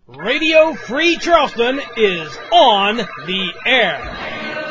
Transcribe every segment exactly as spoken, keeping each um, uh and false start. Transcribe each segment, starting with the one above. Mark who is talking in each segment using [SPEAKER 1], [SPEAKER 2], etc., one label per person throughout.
[SPEAKER 1] Radio Free Charleston is on the air.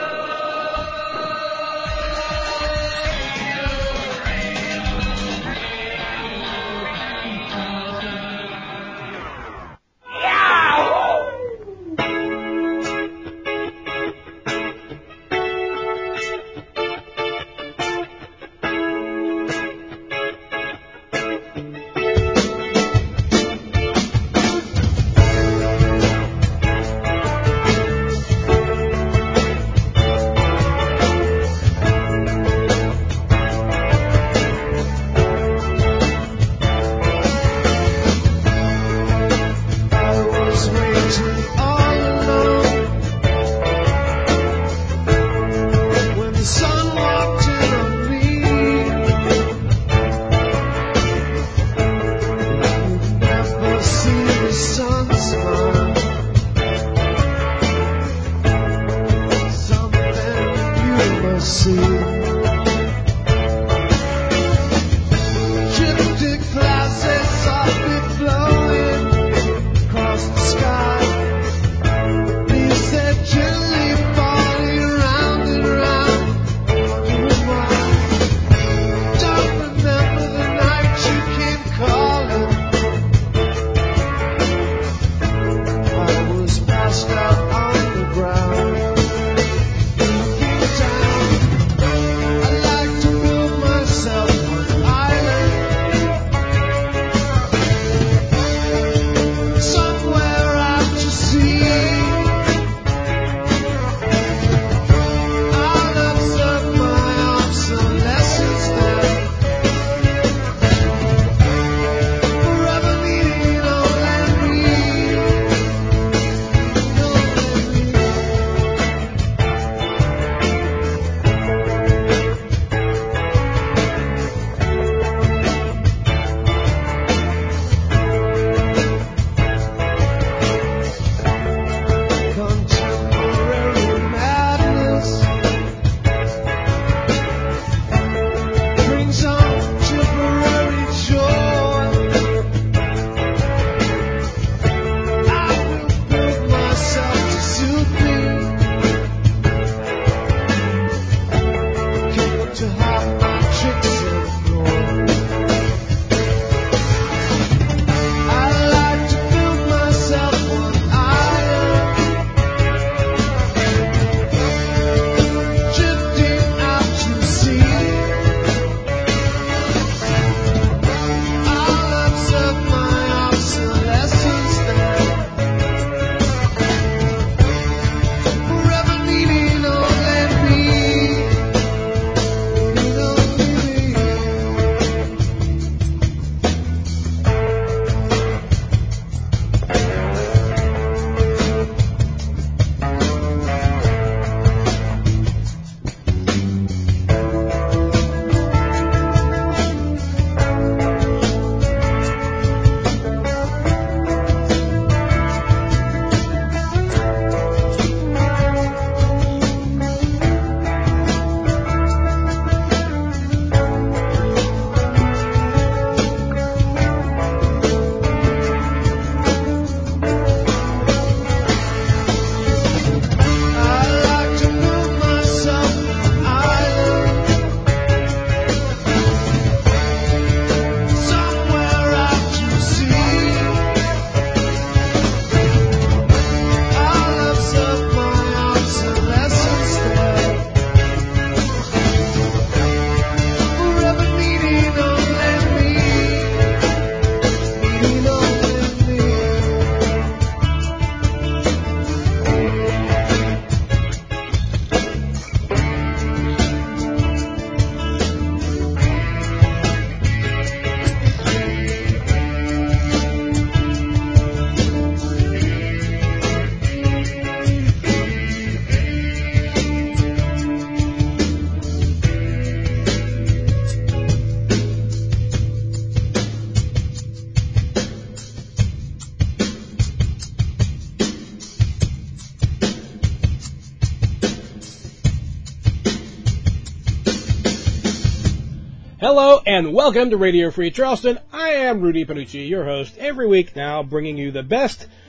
[SPEAKER 1] Hello and welcome to Radio Free Charleston. I am Rudy Panucci, your host, every week now, bringing you the best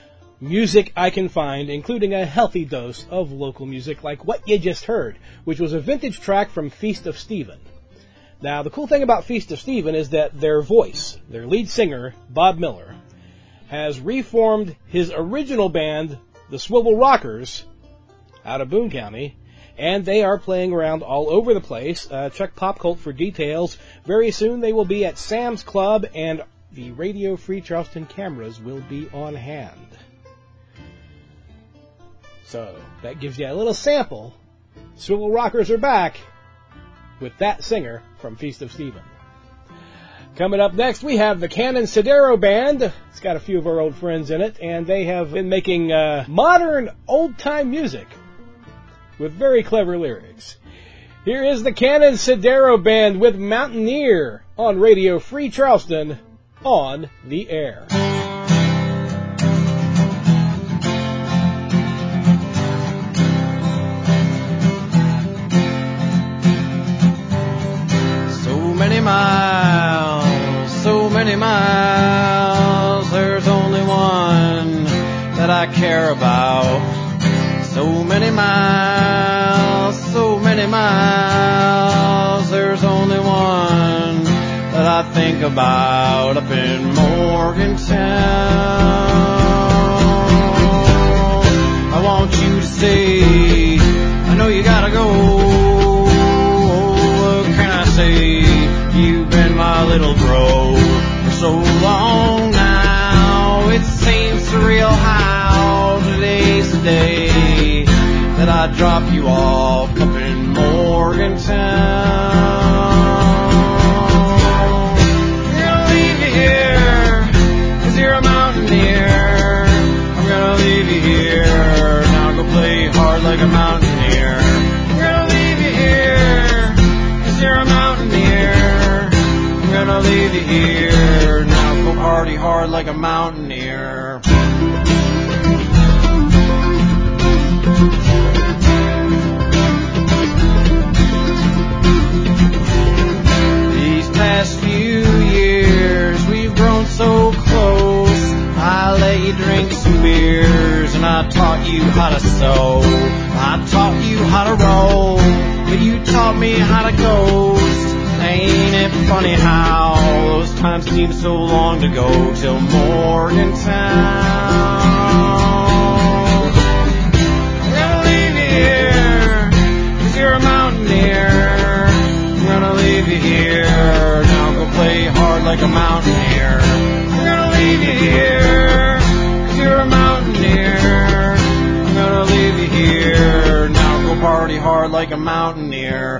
[SPEAKER 1] music I can find, including a healthy dose of local music like what you just heard, which was a vintage track from Feast of Stephen. Now, the cool thing about Feast of Stephen is that their voice, their lead singer, Bob Miller, has reformed his original band, the Swivel Rockers, out of Boone County, and they are playing around all over the place. Uh, check Pop Cult for details. Very soon they will be at Sam's Club, and the Radio Free Charleston cameras will be on hand. So, that gives you a little sample. Swivel Rockers are back with that singer from Feast of Stephen. Coming up next, we have the Canon Sodero Band. It's got a few of our old friends in it, and they have been making uh, modern, old-time music with very clever lyrics. Here is the Canon Sodero Band with Mountaineer on Radio Free Charleston on the air.
[SPEAKER 2] So many miles, so many miles, there's only one that I care about. So many miles, so many miles, there's only one that I think about up in Morgantown. I want you to stay, I know you gotta go. What can I say? You've been my little bro for so long now. It seems surreal how today's the day that I drop you off up in Morgantown. I'm gonna leave you here, cause you're a mountaineer. I'm gonna leave you here, now go play hard like a mountaineer. I'm gonna leave you here, cause you're a mountaineer. I'm gonna leave you here, now go party hard like a mountaineer. Past few years we've grown so close. I let you drink some beers and I taught you how to sew. I taught you how to roll, but you taught me how to ghost. Ain't it funny how those times seem so long to go till Morgantown. I'm gonna leave you here, cause you're a mountaineer. I'm gonna leave you here, now go play hard like a mountaineer. I'm gonna leave you here, cause you're a mountaineer. I'm gonna leave you here, now go party hard like a mountaineer.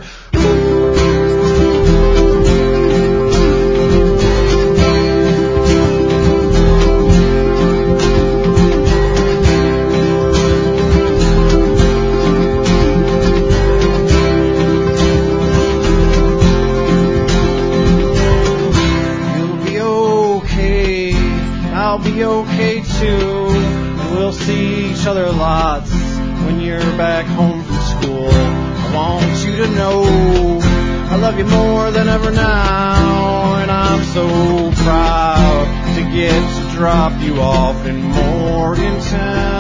[SPEAKER 2] I'll be okay too, and we'll see each other lots when you're back home from school. I want you to know I love you more than ever now, and I'm so proud to get to drop you off in Morgantown.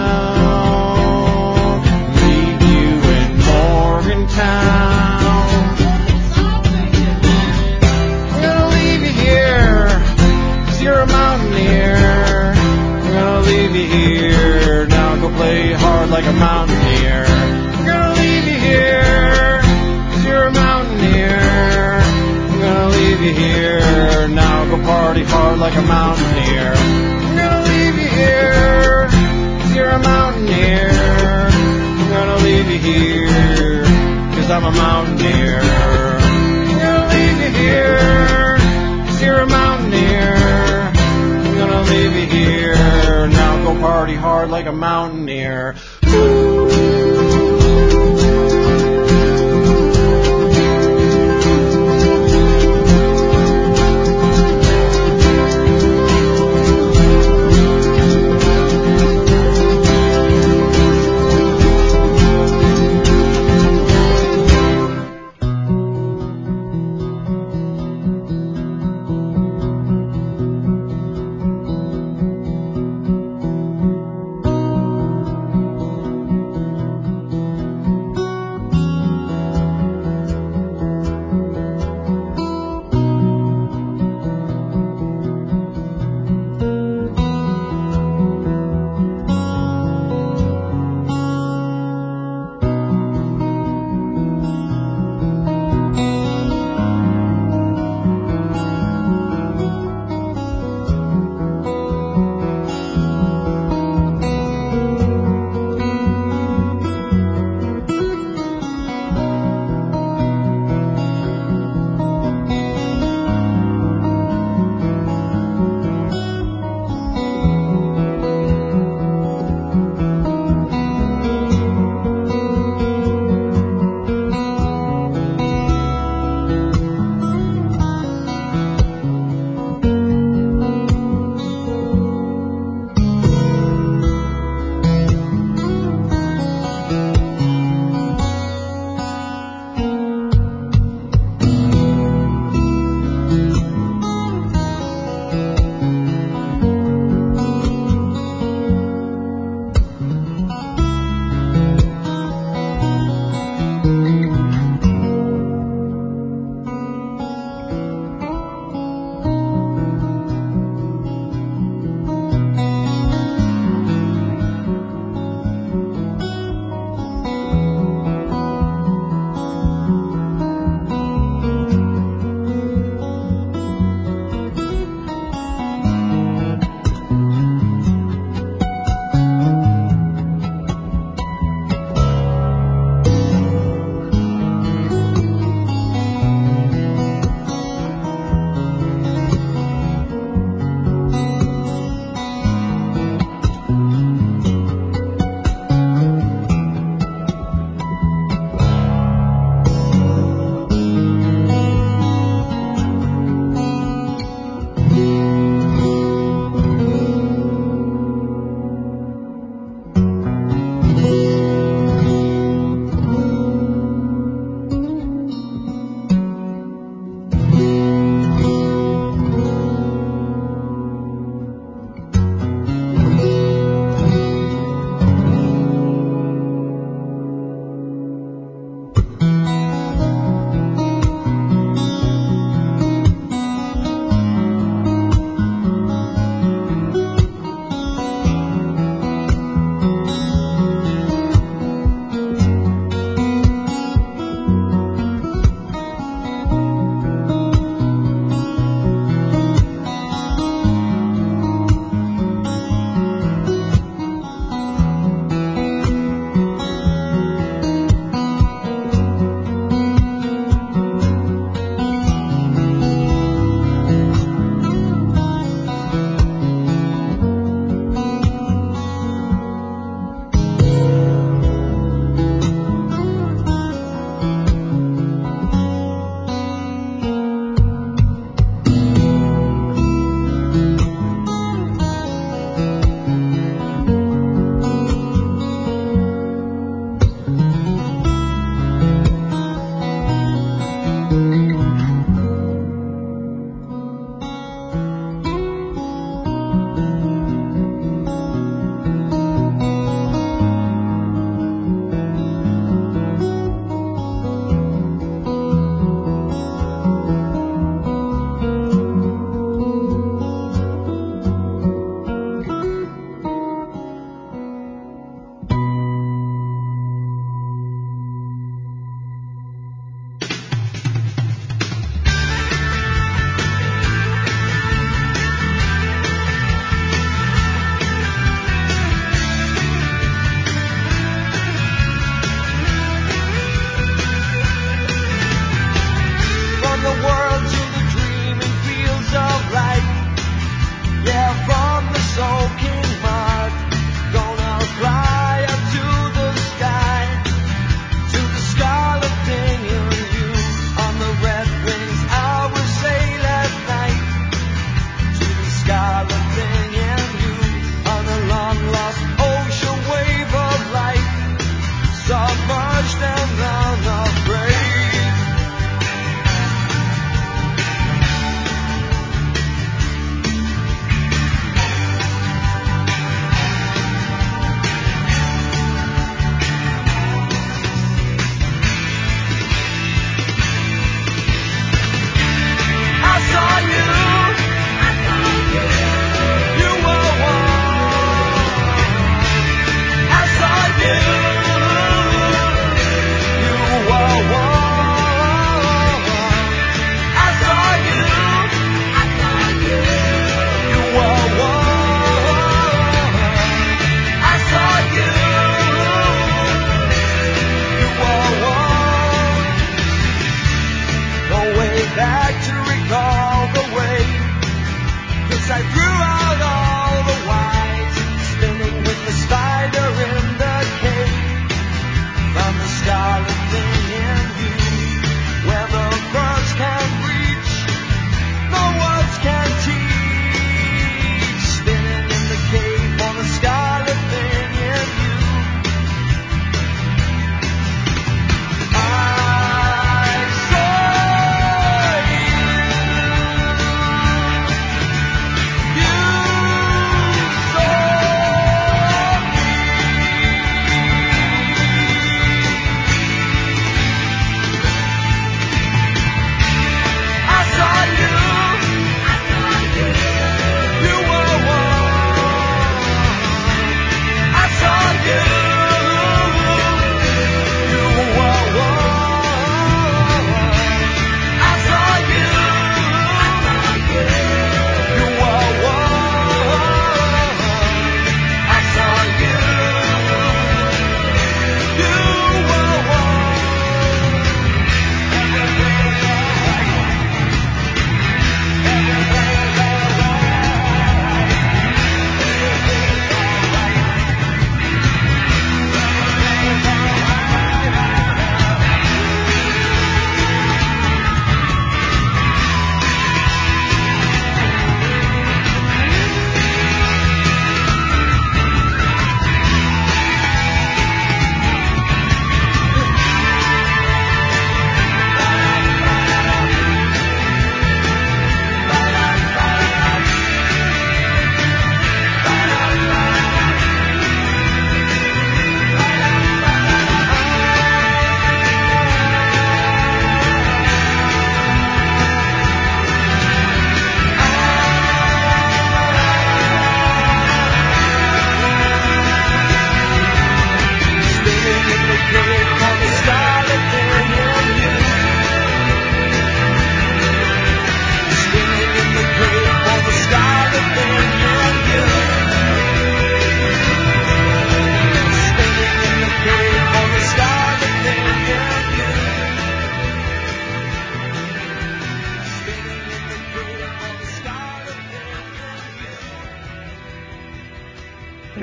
[SPEAKER 2] Leave you in Morgantown. I'm gonna leave you here, cause you're a mountaineer. I'm gonna leave you here, now go play hard like a mountaineer. I'm gonna leave you here, cause you're a mountaineer. I'm gonna leave you here, now go party hard like a mountaineer. I'm gonna leave you here, cause you're a mountaineer. I'm gonna leave you here, cause I'm a mountaineer. I'm gonna leave you here, cause you're a mountaineer. I'm gonna leave you here, now go party hard like a mountaineer.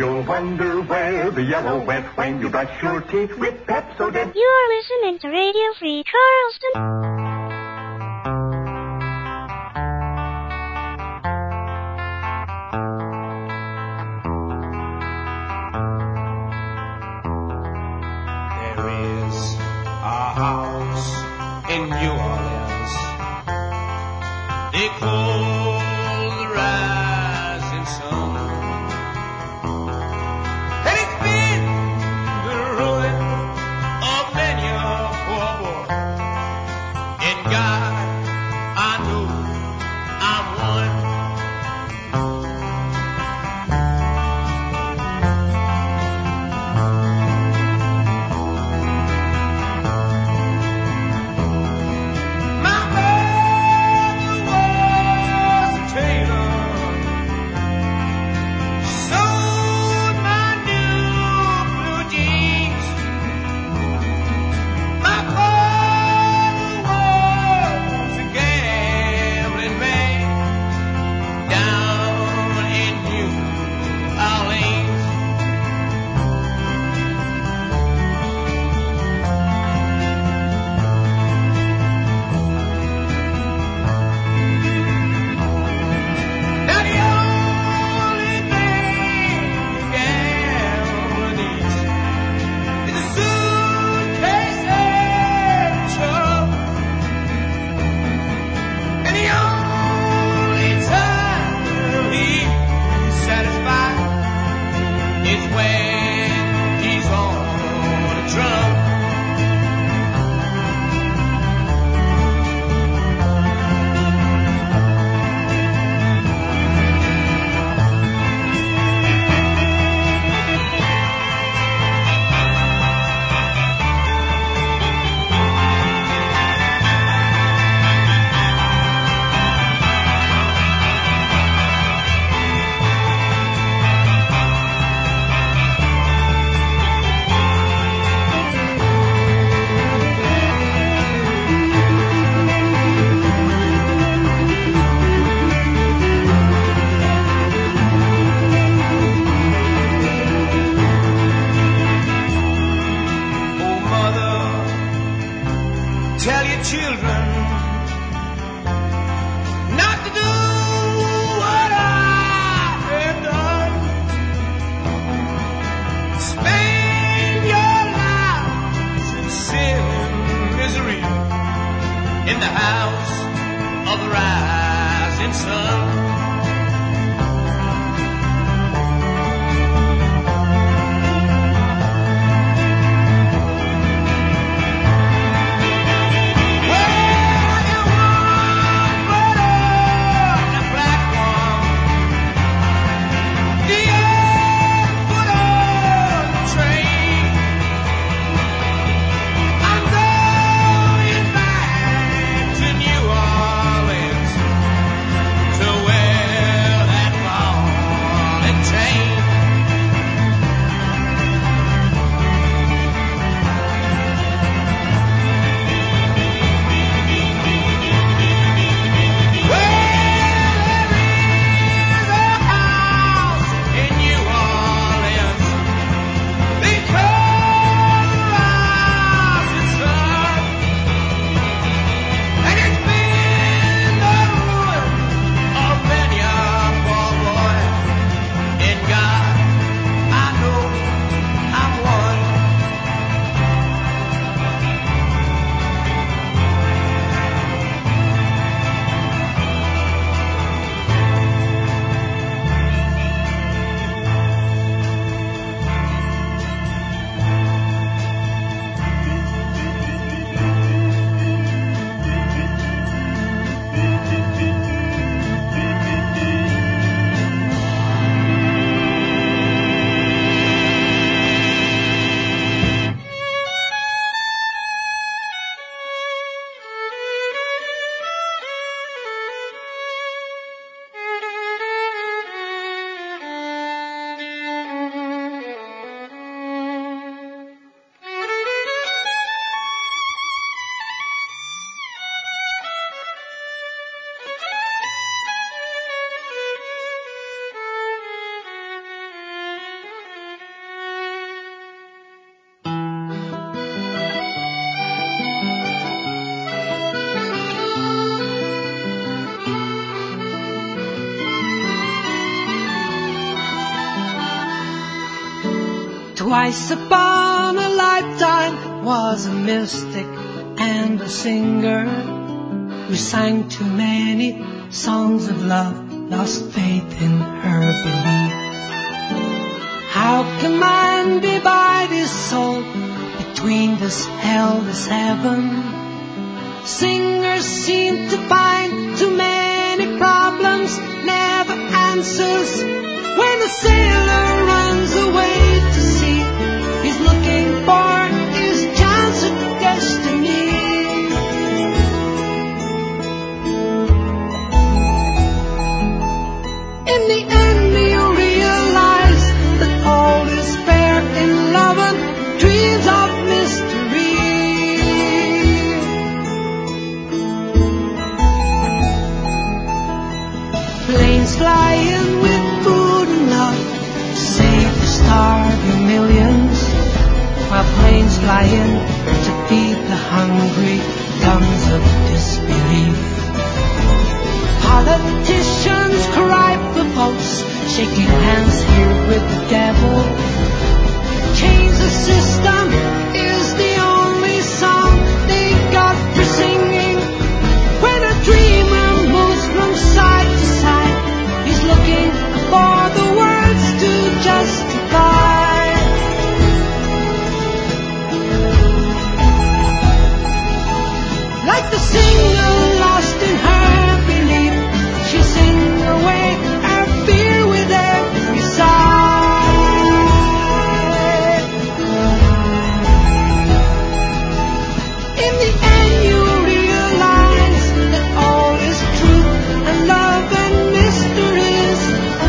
[SPEAKER 3] you'll wonder where the yellow went when you brush your teeth with Pepsodent.
[SPEAKER 4] You're listening to Radio Free Charleston.
[SPEAKER 2] In New Orleans, they call the rising sun, and it's been the ruin of many a poor boy. In God, I know I'm one. New Orleans.
[SPEAKER 5] Twice upon a lifetime was a mystic and a singer who sang too many songs of love, lost faith in her belief. How can man divide his soul between this hell, this heaven? Singers seem to find too many problems, never answers. When a sailor runs away to sea, he's looking for his chance of destiny. In the end you realize that all is fair in love and dreams of mystery. Planes flying with food and love to save the starving millions, while planes flying to feed the hungry guns of disbelief. Politicians cry for votes, shaking hands here with the devil. Change the system is the only song they got for singing. When a dreamer moves from side to side, he's looking for the words to justify. Like the singer lost in her belief, she sings away her fear with every sigh. In the end you realize that all is truth and love and mystery is a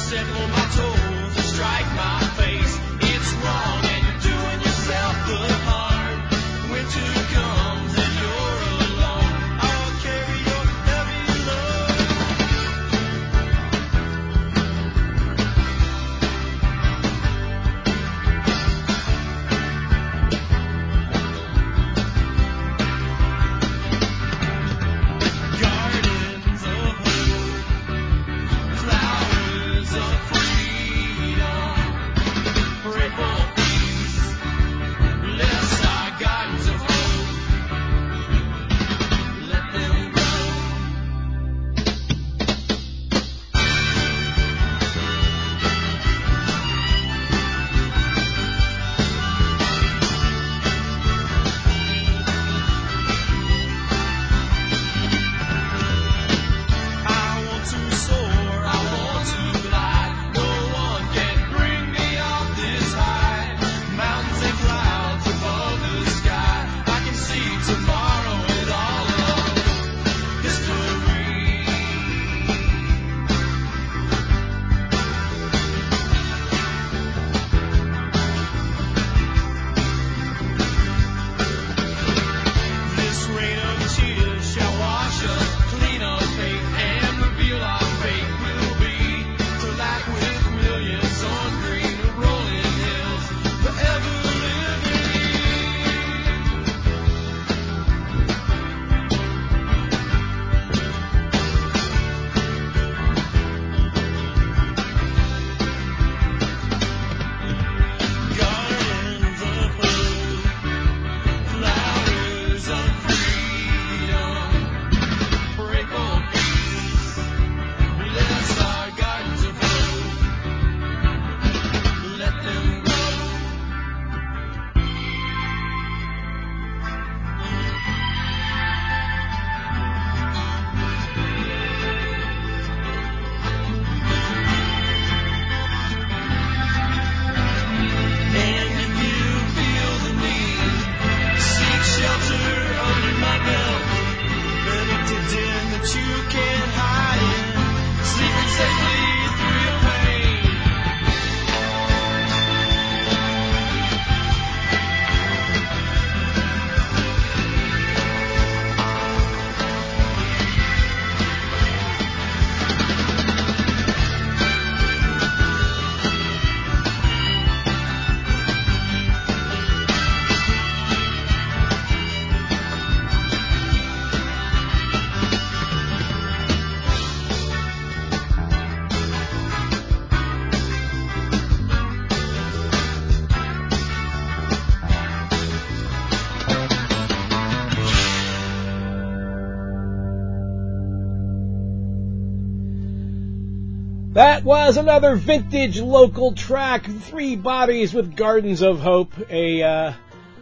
[SPEAKER 1] That was another vintage local track, Three Bodies with Gardens of Hope, a uh,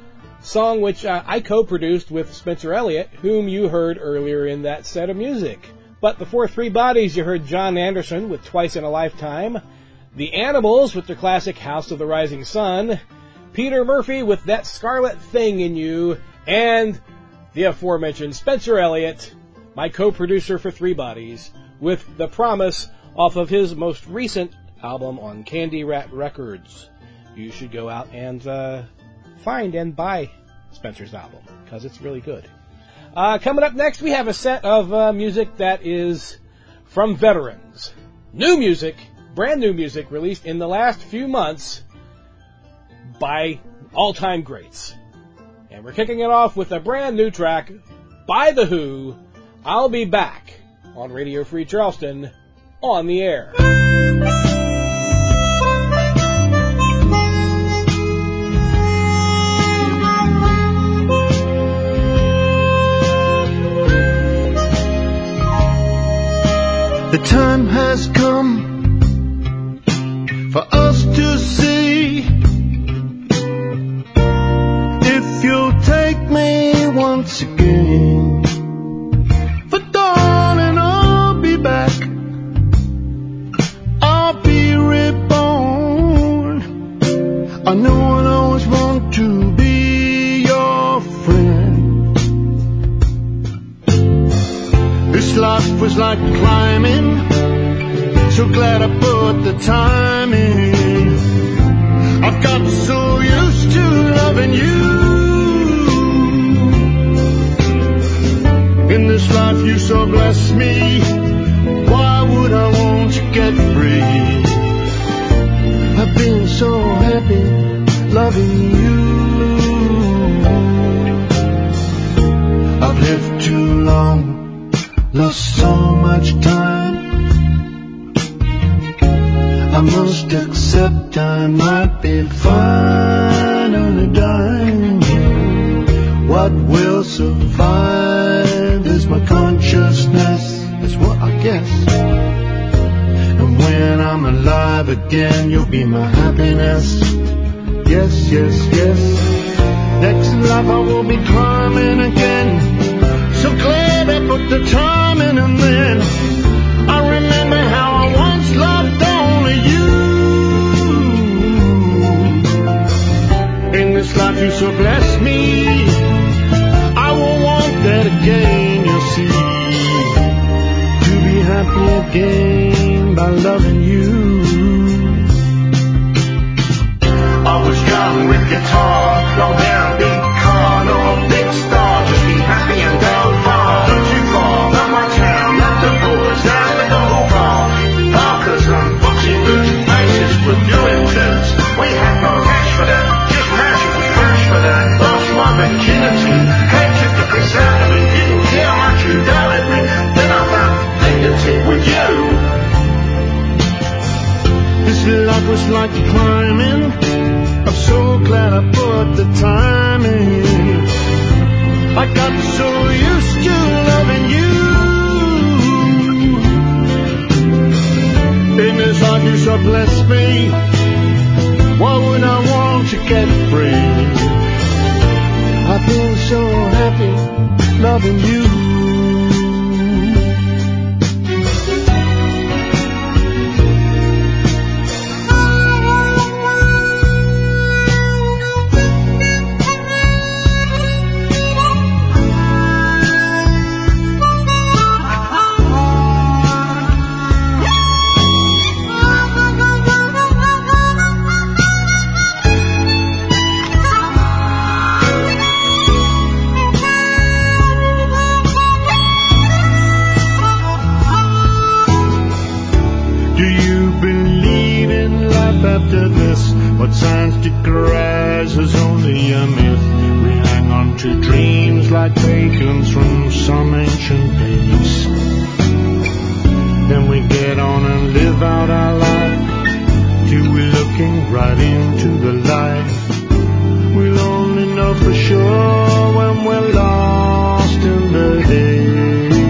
[SPEAKER 1] song which uh, I co-produced with Spencer Elliott, whom you heard earlier in that set of music. But before Three Bodies, you heard John Anderson with Twice in a Lifetime, The Animals with their classic House of the Rising Sun, Peter Murphy with That Scarlet Thing in You, and the aforementioned Spencer Elliott, my co-producer for Three Bodies, with The Promise off of his most recent album on Candy Rat Records. You should go out and uh, find and buy Spencer's album, because it's really good. Uh, coming up next, we have a set of uh, music that is from veterans. New music, brand new music, released in the last few months by all-time greats. And we're kicking it off with a brand new track by The Who, I'll Be Back, on Radio Free Charleston, on the air.
[SPEAKER 2] The time has come for us to see if you'll take me once again. For darling, I'll be back. I'll be reborn. I know I'll always want to be your friend. This life was like climbing so glad I put the time in. I've got so used to loving you. In this life you so bless me. Why would I want to get free? I've been so happy loving you. I've lived too long, lost so much time. I must accept I might be finally dying. What will survive is my consciousness, is what I guess. And when I'm alive again, you'll be my happiness. Yes, yes, yes. Next life I will be climbing again. So glad I put the time in. And then I remember how I once loved only you. In this life you so bless me. I will want that again, you see. To be happy again by loving you. I was young with guitar, long hair and big car, no big star, just be happy and go far. Not too far, not my town, not the boys, down the whole bar. Parkers and boxing boots, faces with doing tunes. We had no cash for that, just passion was cash for that. Lost my virginity, hated the sound of it, didn't care much you doubted me. Then I found dignity with you. This life was like climbing. I'm so glad I put the time in. I got so used to loving you. In this life you so blessed me. Why would I want to get free? I've been so happy loving you. After this, what science declares is only a myth. We hang on to dreams like pagans from some ancient days. Then we get on and live out our life till we're looking right into the light. We'll only know for sure when we're lost in the haze.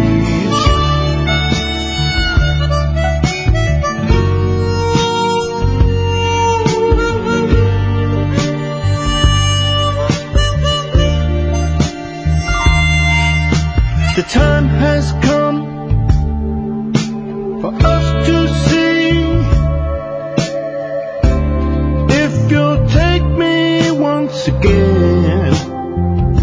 [SPEAKER 2] The time has come for us to see if you'll take me once again.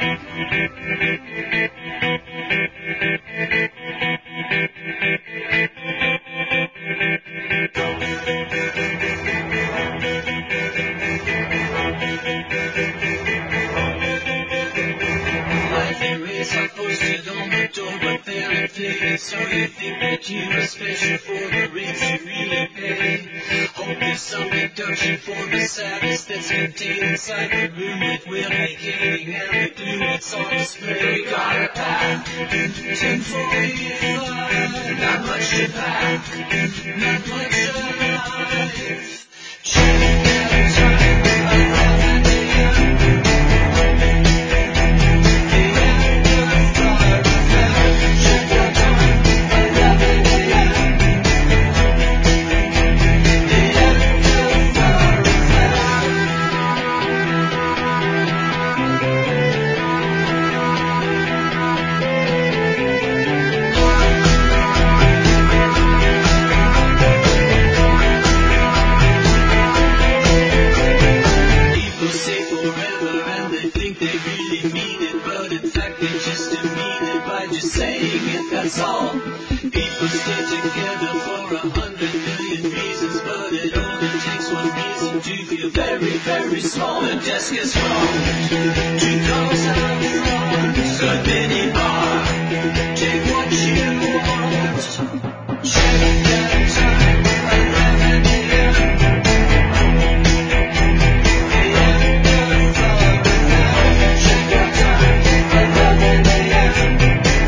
[SPEAKER 5] So you think that you are special for the rates you really pay. Hope there's some deduction for the sadness that's contained inside the room that we're vacating and the glue that's on display. We got a pack, ten forty-five, not much to pack, not much alive. Check out time, eleven a.m. That's all. People stay together for a hundred million reasons, but it only takes one reason to feel very, very small. The desk is wrong. Two calls out front. A mini bar. Take what you want. Check that time. eleven a.m. The end of love. Check that time. eleven a.m.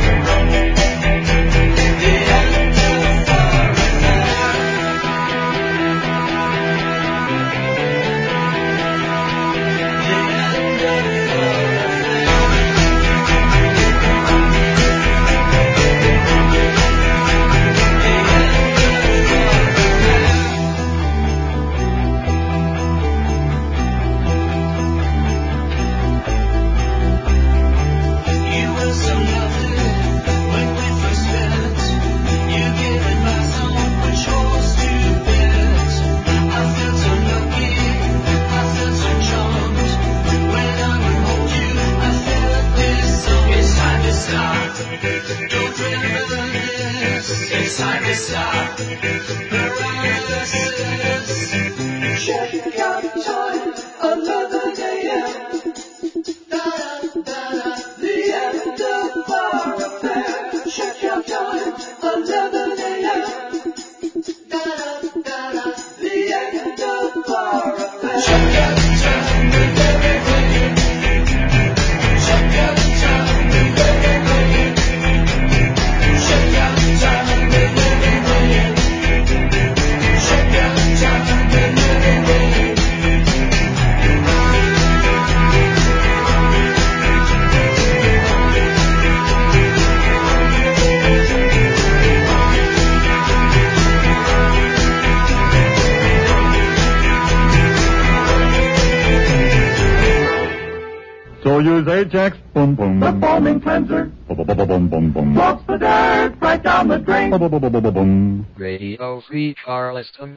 [SPEAKER 6] Use Ajax, boom, boom. The foaming cleanser, boom, boom, boom, boom, boom, boom. Walks the dirt right down the drain, boom, boom, boom, boom, boom, boom.
[SPEAKER 7] Radio Free Charleston.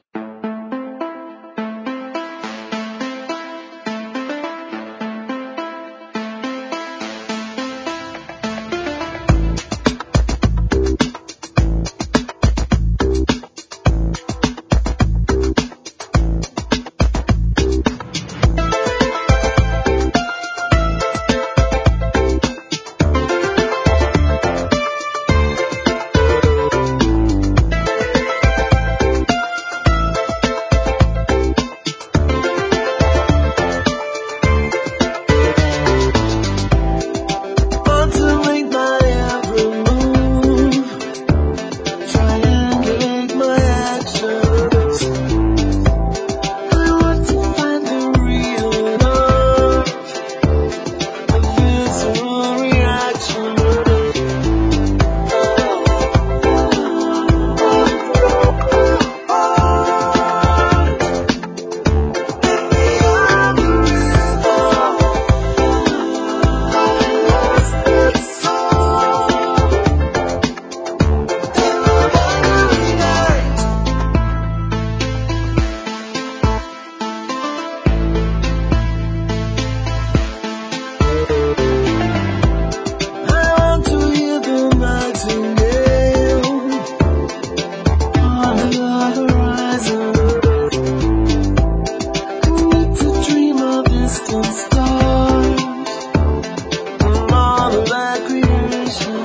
[SPEAKER 8] distant stars and all of that creation.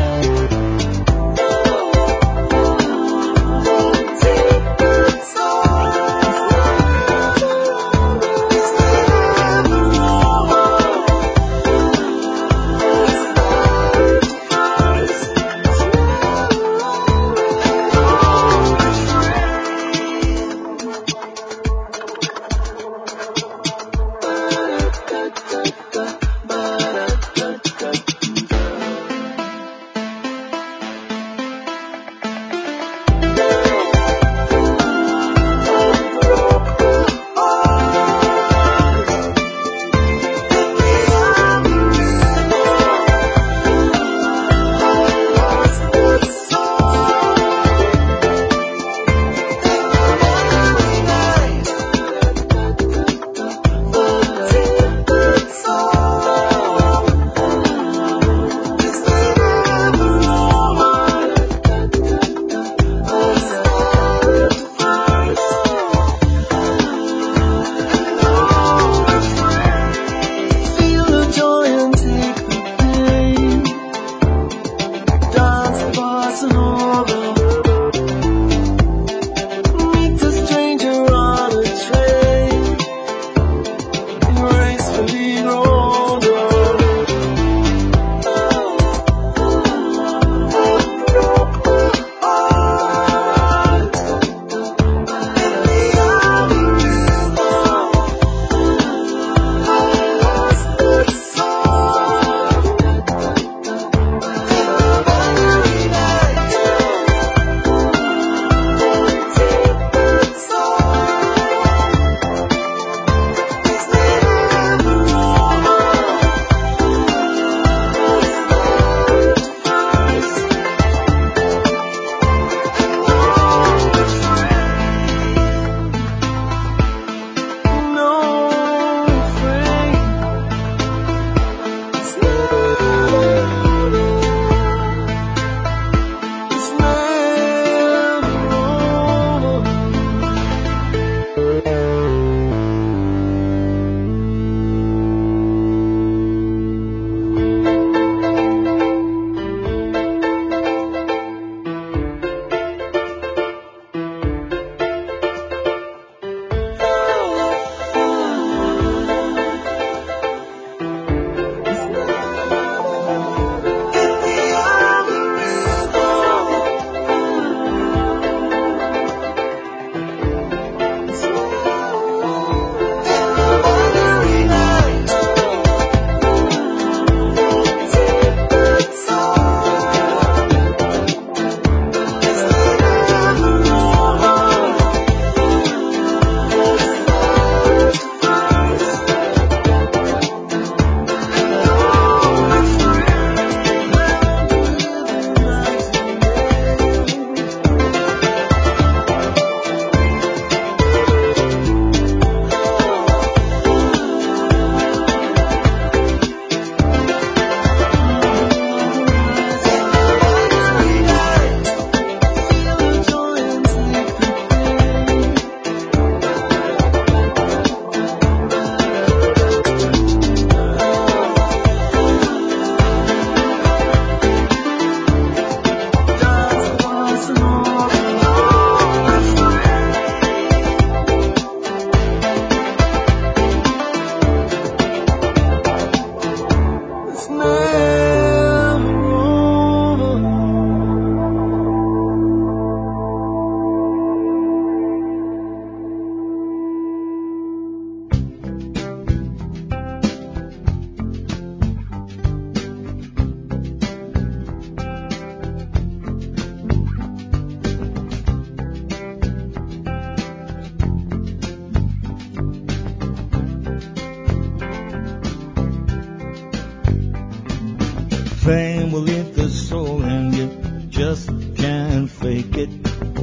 [SPEAKER 9] Fame will eat the soul and you just can't fake it.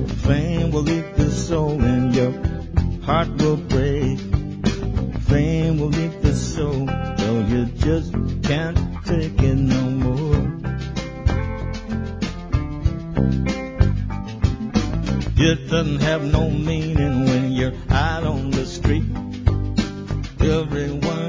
[SPEAKER 9] Fame will eat the soul and your heart will break. Fame will eat the soul till you just can't take it no more. It doesn't have no meaning when you're out on the street. Everyone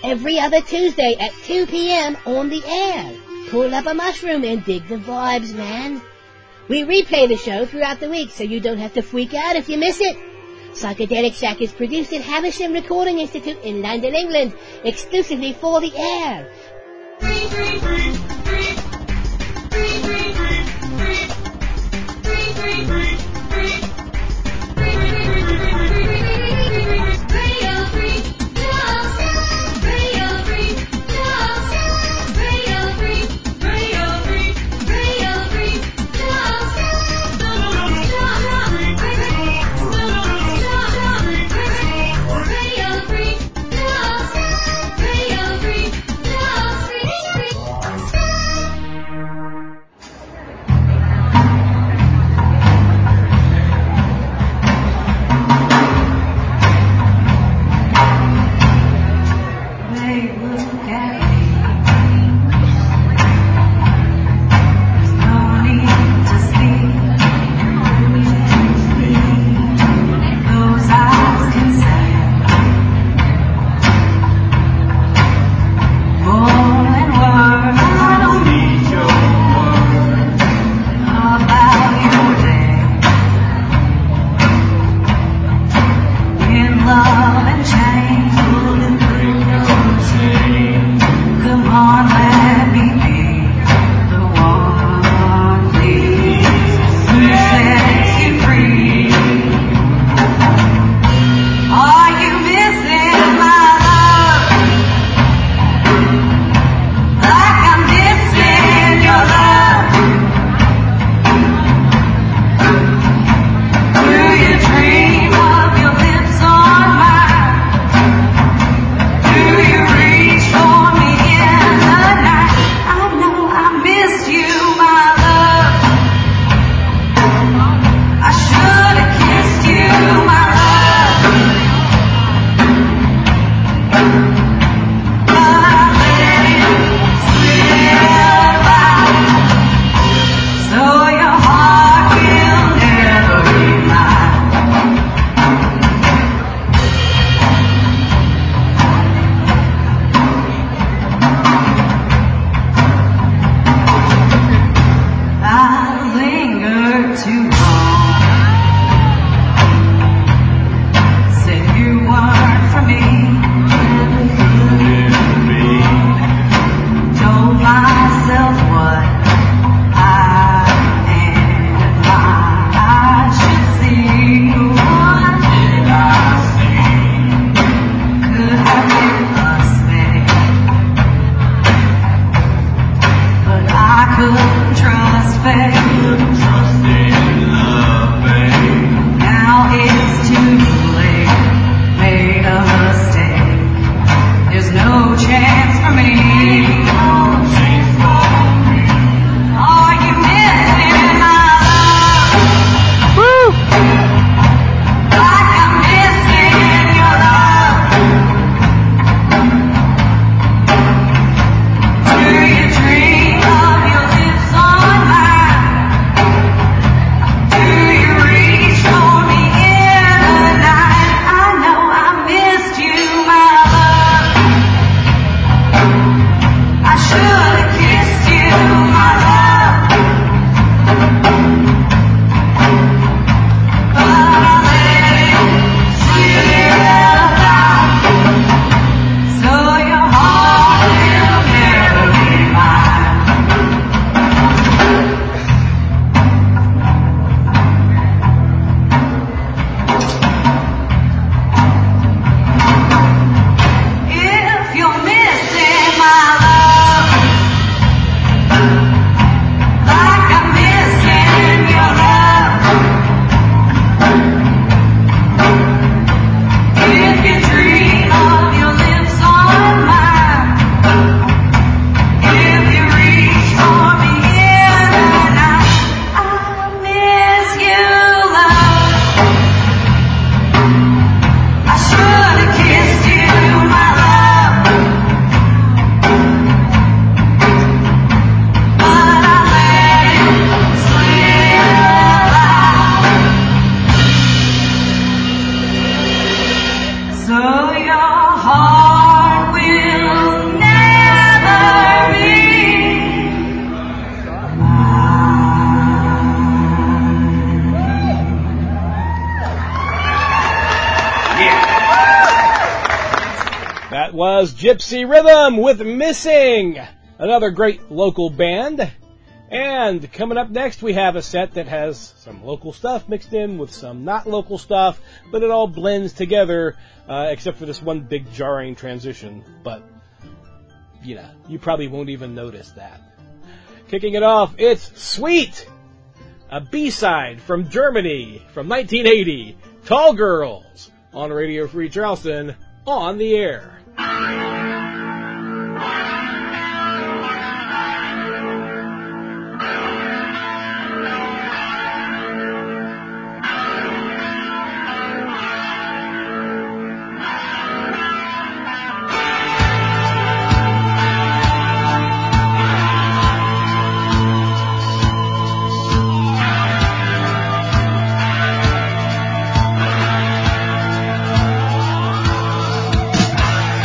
[SPEAKER 10] every other Tuesday at two p.m. on the air. Pull up a mushroom and dig the vibes, man. We replay the show throughout the week so you don't have to freak out if you miss it. Psychedelic Shack is produced at Havisham Recording Institute in London, England, exclusively for the air.
[SPEAKER 1] was Gypsy Rhythm with Missing, another great local band. And coming up next, we have a set that has some local stuff mixed in with some not local stuff, but it all blends together, uh, except for this one big jarring transition. But, you know, you probably won't even notice that. Kicking it off, it's Sweet, a B-side from Germany from nineteen eighty, Tall Girls, on Radio Free Charleston, on the air.
[SPEAKER 11] Thank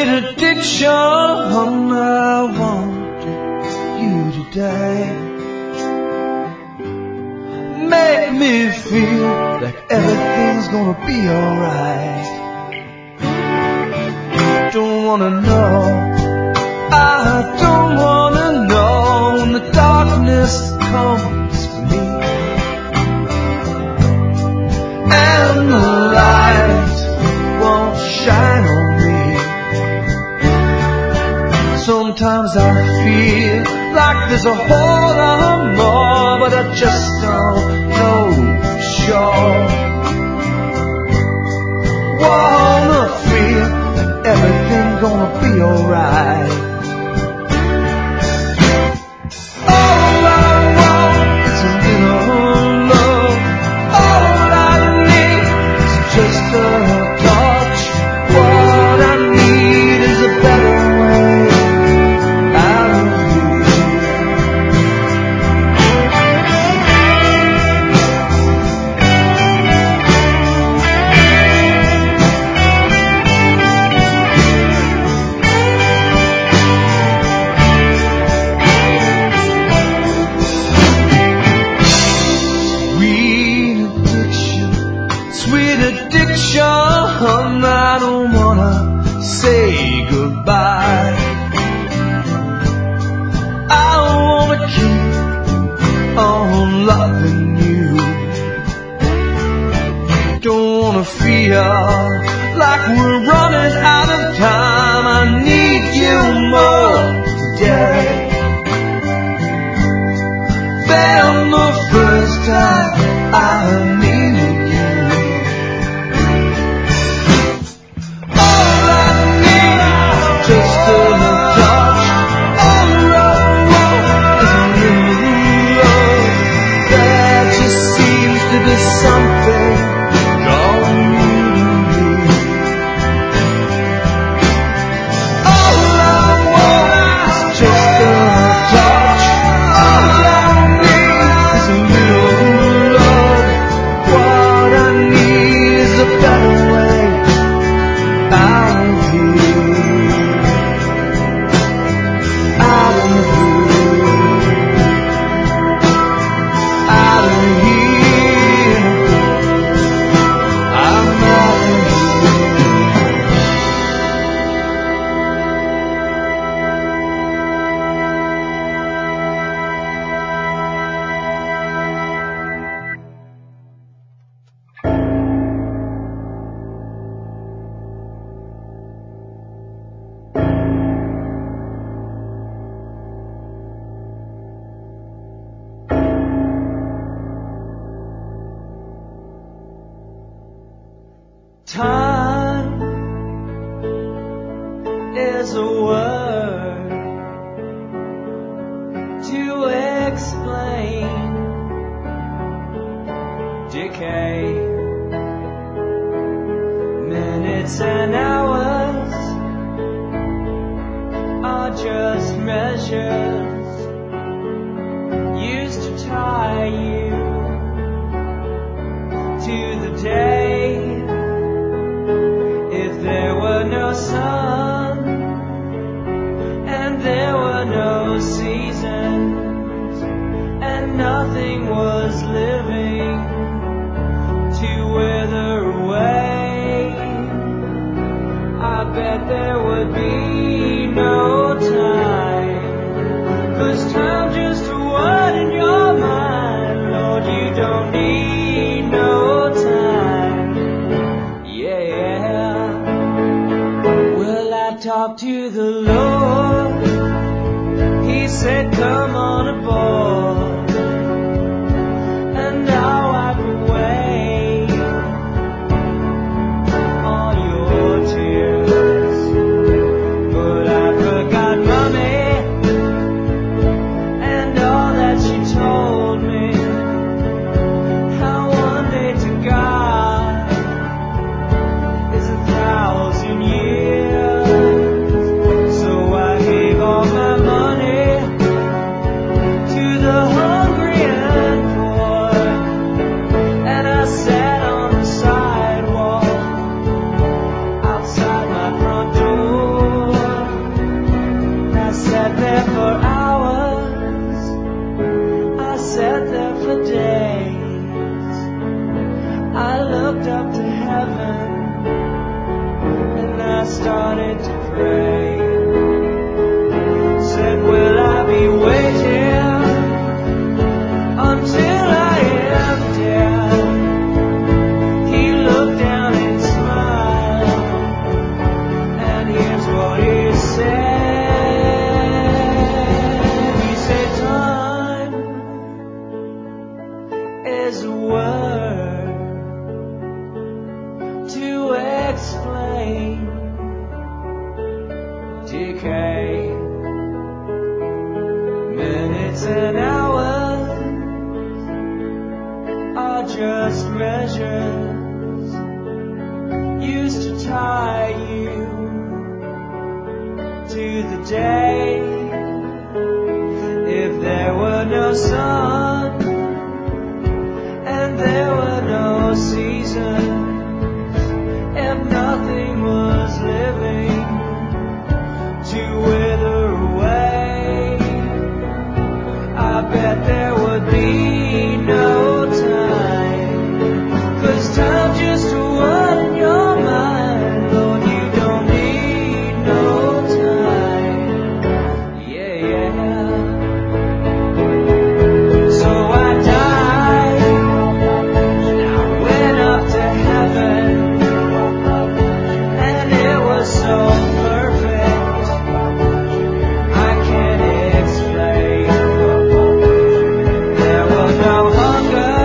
[SPEAKER 8] sweet addiction, I want you today. Make me feel like everything's gonna be alright. Don't wanna know, I don't wanna know when the darkness comes for me and the light won't shine on me. Sometimes I feel like there's a whole lot more, but I just don't know for sure. Wanna feel like everything's gonna be alright. All I want is a little love. All I need is just a touch. What I need is a better way out of you. Sweet addiction, I don't wanna say goodbye. I wanna keep on loving you. Don't wanna feel like we're running out of time. I need you more today than the first time I needed you. Just a touch, all I want is a little love. There just seems to be something drawing you to me. All I want is just a touch. All I need is a little love. What I need is a better way out of you. Time is a word to explain decay. Minutes and hours are just measures used to tie you to the day. If there were no sun and there were no seasons and nothing was living to wither away, I bet there would be no time, 'cause time just a word in your mind. Lord, you don't need no time. Yeah. Well, I talked to the Lord. He said, come on aboard, and I'll wipe away all your tears. But I forgot Mommy and all that she told me. How one day to God is a thousand years. So I gave all my money to the started to pray. Said, will I be waiting until I am dead? He looked down and smiled, and here's what he said. He said, time is a word to explain decay. Minutes and hours are just measures used to tie you to the day. If there were no sun and there were no seasons, if nothing was living to wither away, I bet there would be no time. 'Cause time just a word in your mind, Lord, you don't need no time. Yeah, yeah. So I died, went up to heaven, and it was so perfect, I can't explain. There was no hunger,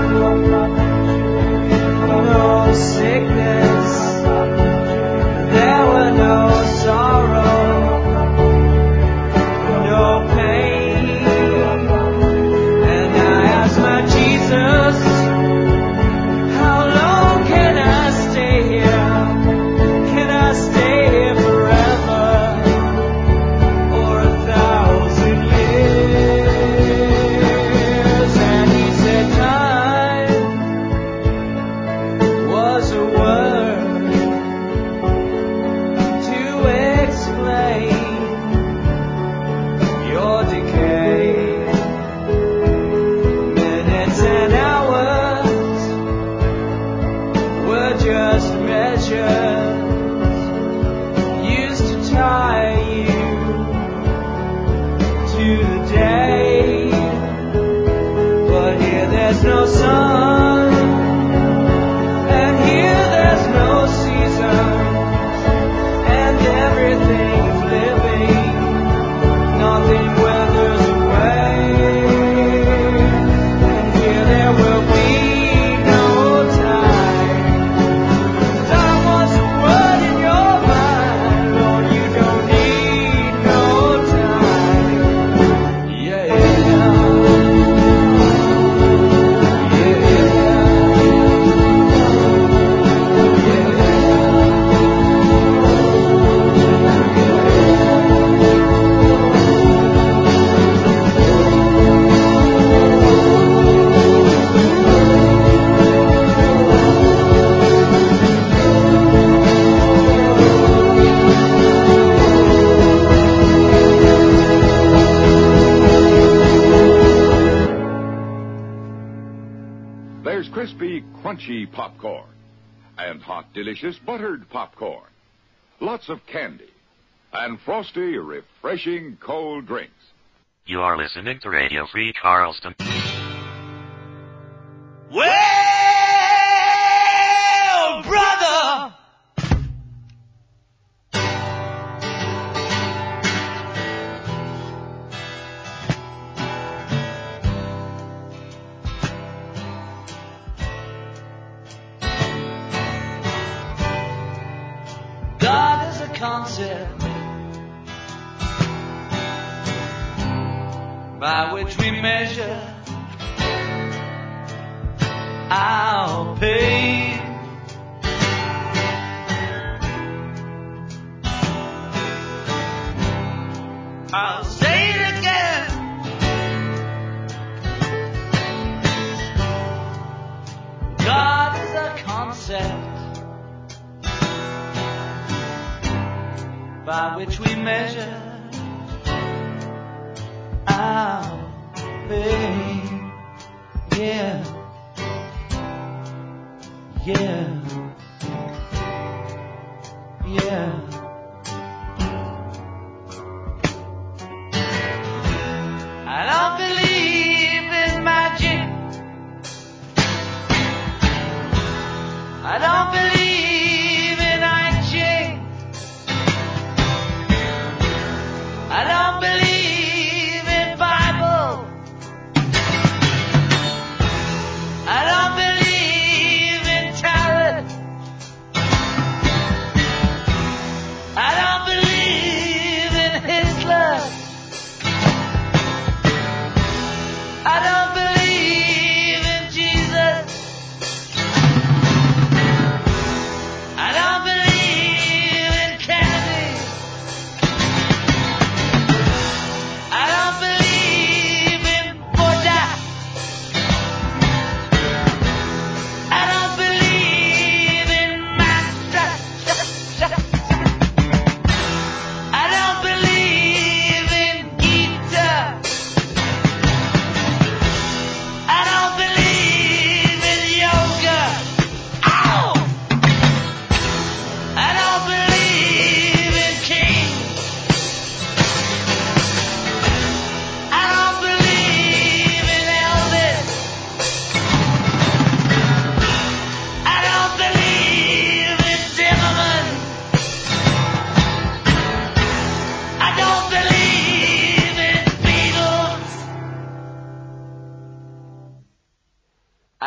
[SPEAKER 8] no sickness, there were no sorrow, no pain. And I asked my Jesus, how long can I stay here? Can I stay here forever or a thousand years? And he said time was a word to explain your decay. Minutes and hours were just measures used to tie you to the day. But here there's no sun, and here there's no seasons, and everything is living, nothing weathers away. And here there will be no time. Time was a word in your mind, Lord, you don't need no time. Yeah, yeah.
[SPEAKER 11] There's crispy, crunchy popcorn and hot, delicious buttered popcorn. Lots of candy and frosty, refreshing cold drinks.
[SPEAKER 7] You are listening to Radio Free Charleston.
[SPEAKER 8] Well, brother, God is a concept by which we measure our pain. I'll say it again. God is a concept by which we measure our pain. Yeah, yeah, yeah.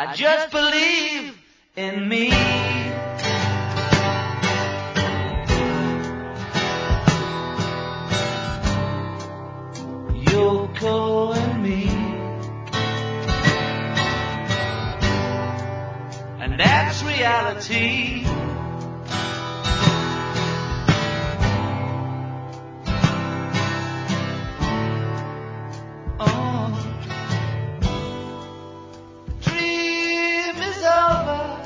[SPEAKER 8] I just believe in me. Yoko and me, and that's reality. Oh, dream is over.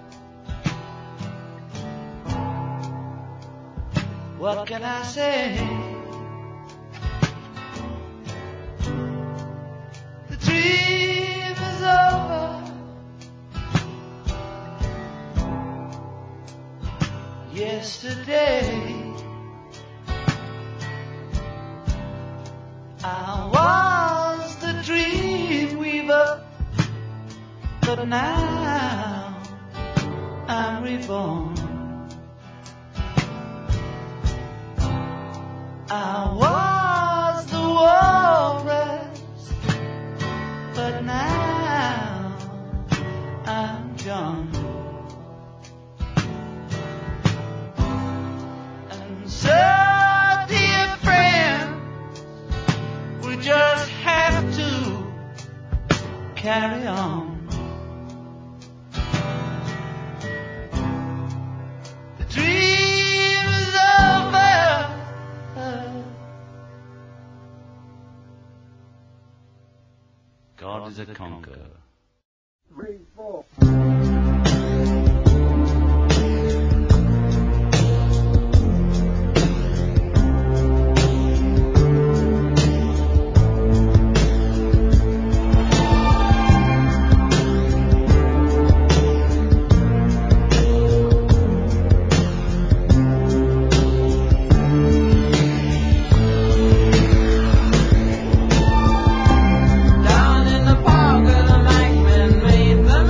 [SPEAKER 8] What can I say? Dream is over. Yesterday I was the dream weaver, but now I'm reborn. I was the walrus, but now I'm John. And so, dear friend, we just have to carry on. The dream is over. God is a conqueror.
[SPEAKER 6] Three, four.
[SPEAKER 8] Down in the park where the Mackman made the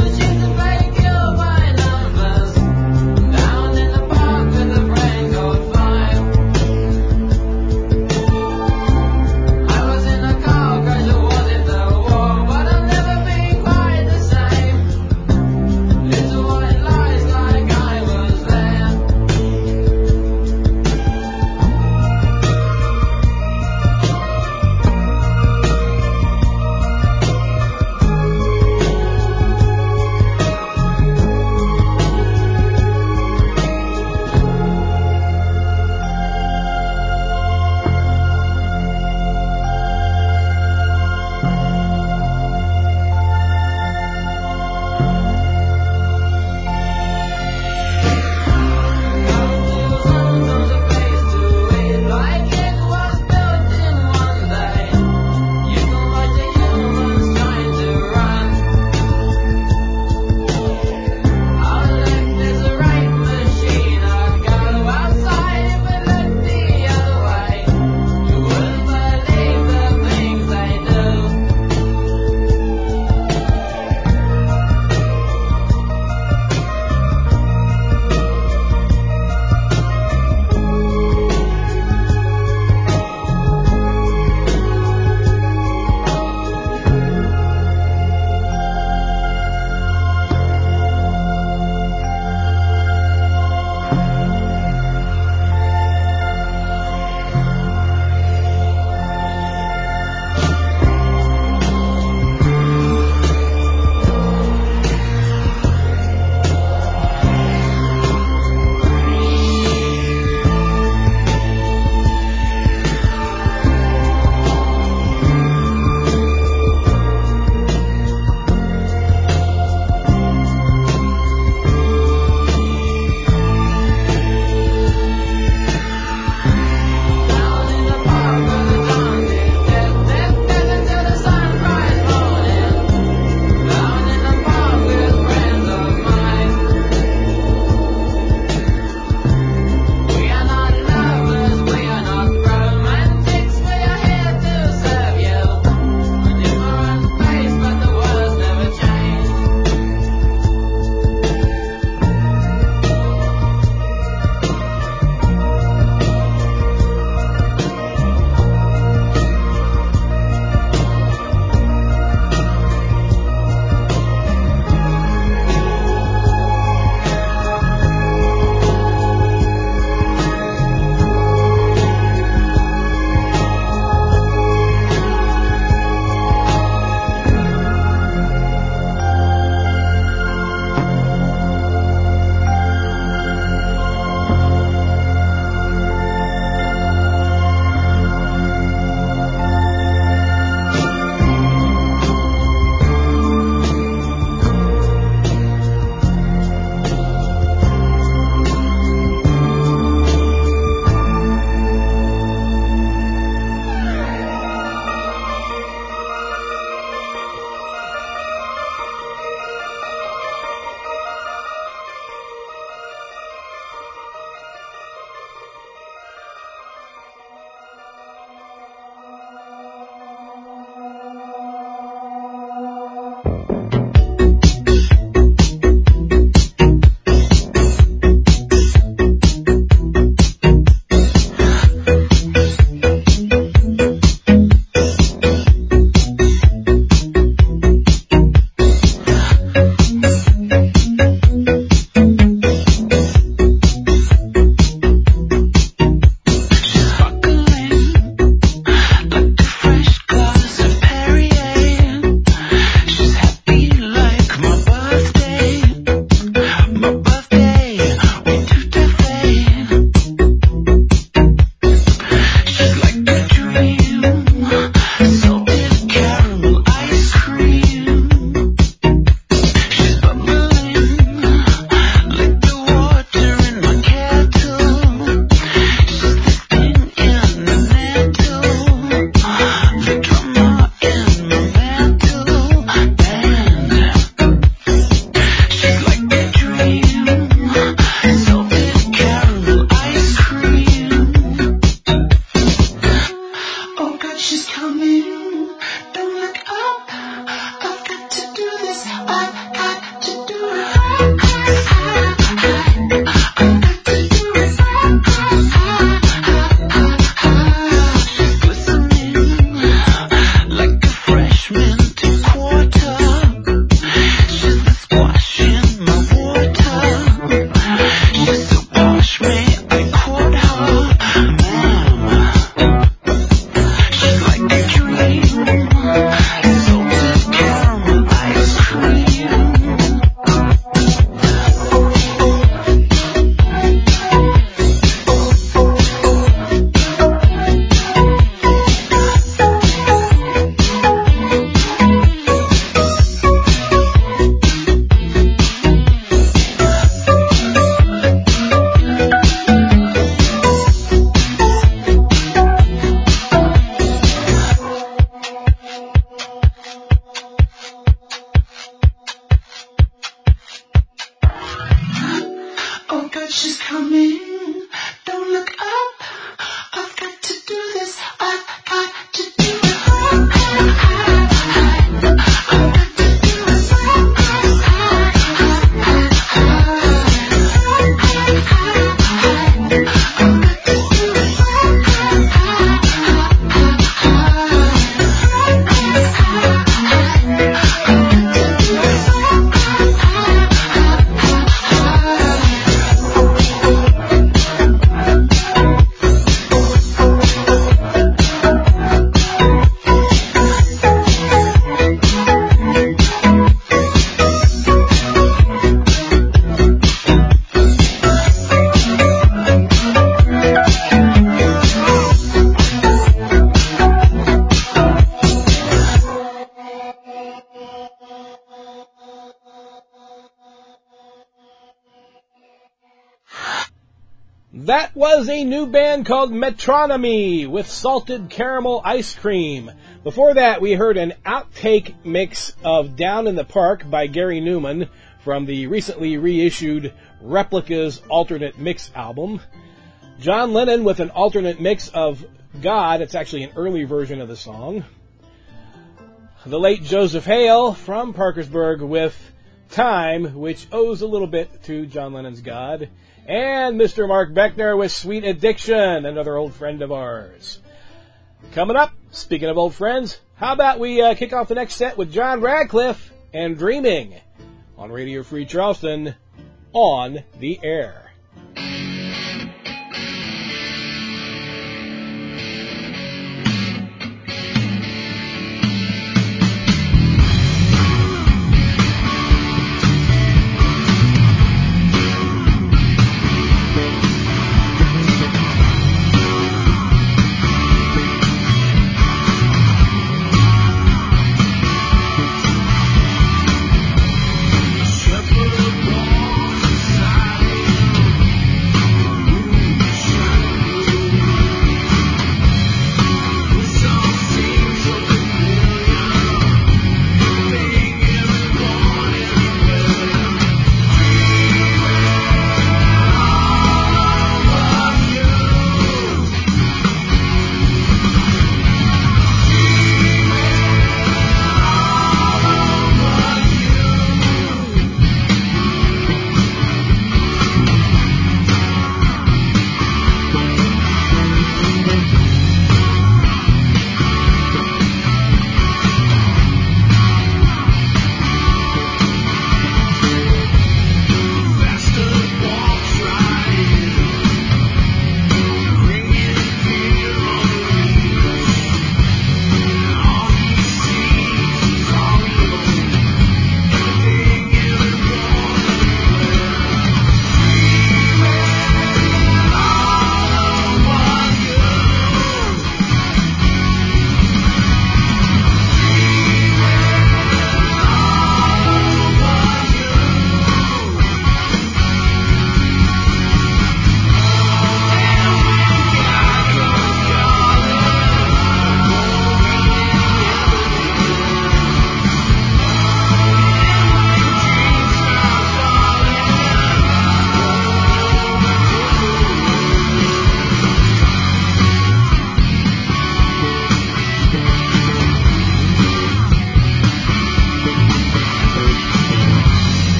[SPEAKER 1] That was a new band called Metronomy with Salted Caramel Ice Cream. Before that, we heard an outtake mix of Down in the Park by Gary Newman from the recently reissued Replicas Alternate Mix album. John Lennon with an alternate mix of God. It's actually an early version of the song. The late Joseph Hale from Parkersburg with Time, which owes a little bit to John Lennon's God. And Mister Mark Beckner with Sweet Addiction, another old friend of ours. Coming up, speaking of old friends, how about we uh, kick off the next set with John Radcliffe and Dreaming on Radio Free Charleston on the air.
[SPEAKER 8] Shepherd upon the side.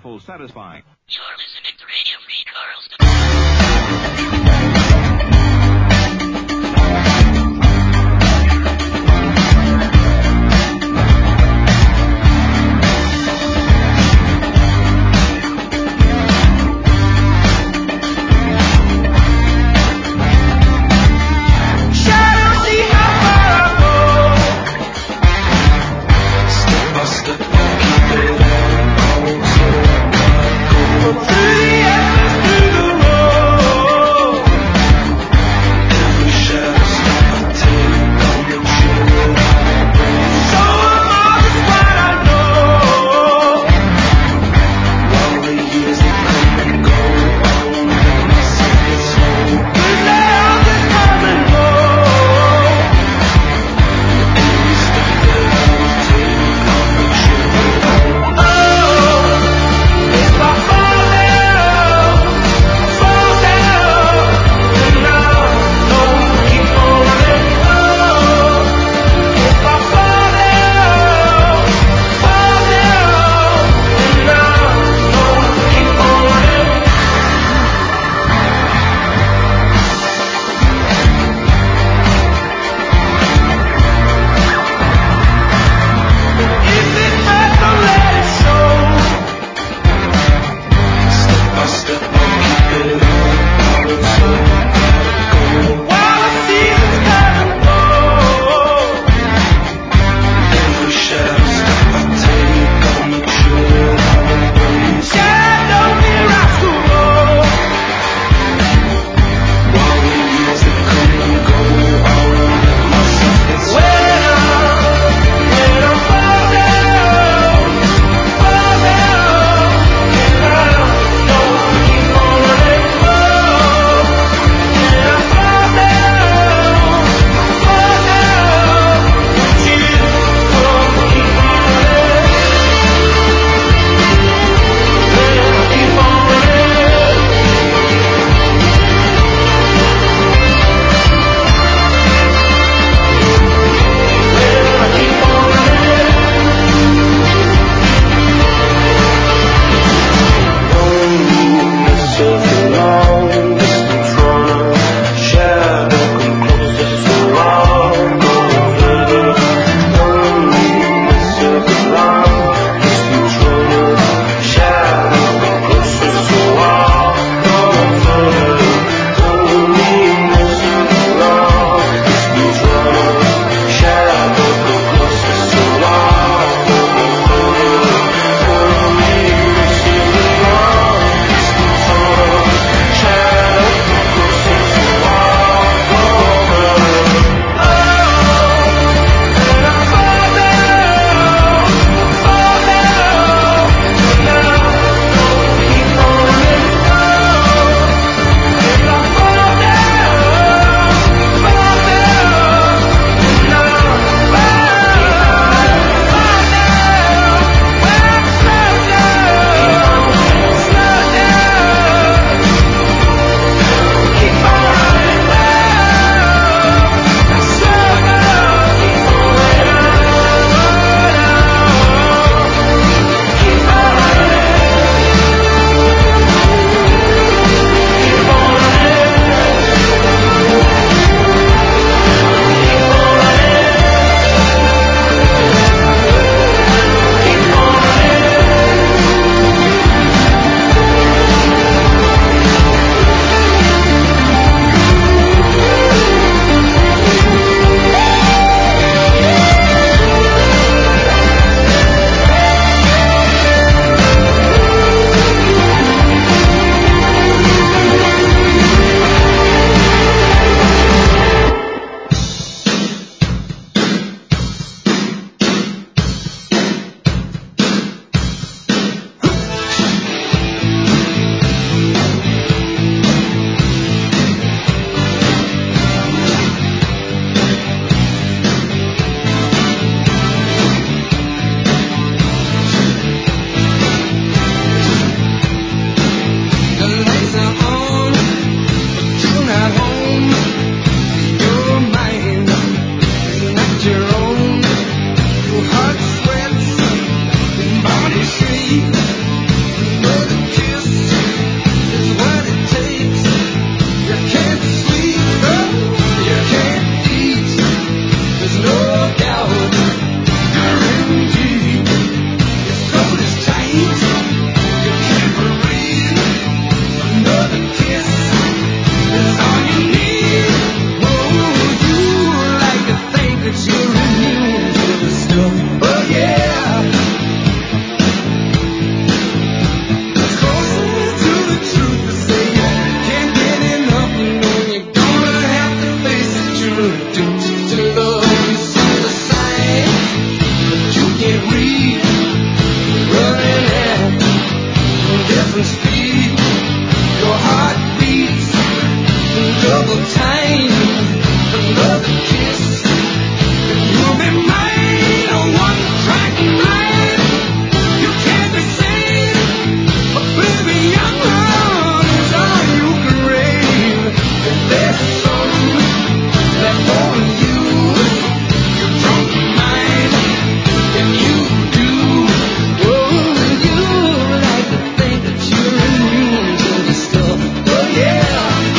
[SPEAKER 12] powerful, satisfying.
[SPEAKER 7] You're listening to Radio Free Charleston.
[SPEAKER 8] Through the
[SPEAKER 5] double time, another kiss. You'll be mine on one track mind. You can't be saved, but baby, your love is all you can rave. If there's a song that's for you, you're drunk in mind. If you do, oh, you like to think that you're immune to the stuff. Oh yeah.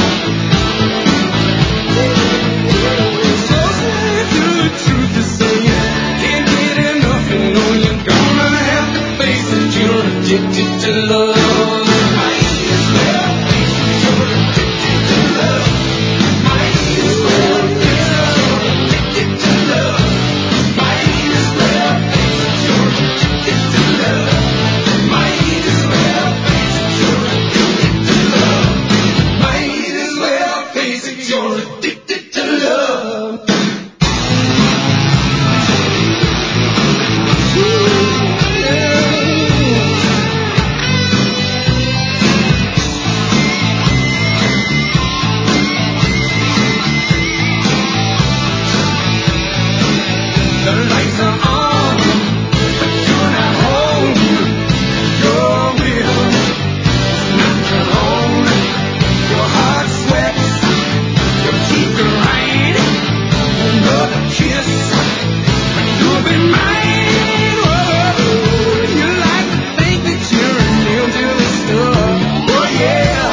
[SPEAKER 5] So sad to the truth to say you can't get enough. You know you're gonna have to face it. You're addicted to love. Might as well face it. You're addicted to love. Might as well face it. You're addicted to love. Might as well face it. You're addicted to love. Might as well face it. You're addicted to love. Might as well face it. You're addicted to love. The lights are on, but you're not home. Your will is not your own. Your heart sweats, your teeth grind. Another kiss, but you'll be mine. Whoa, you like to think that you're immune to the stuff. Oh yeah.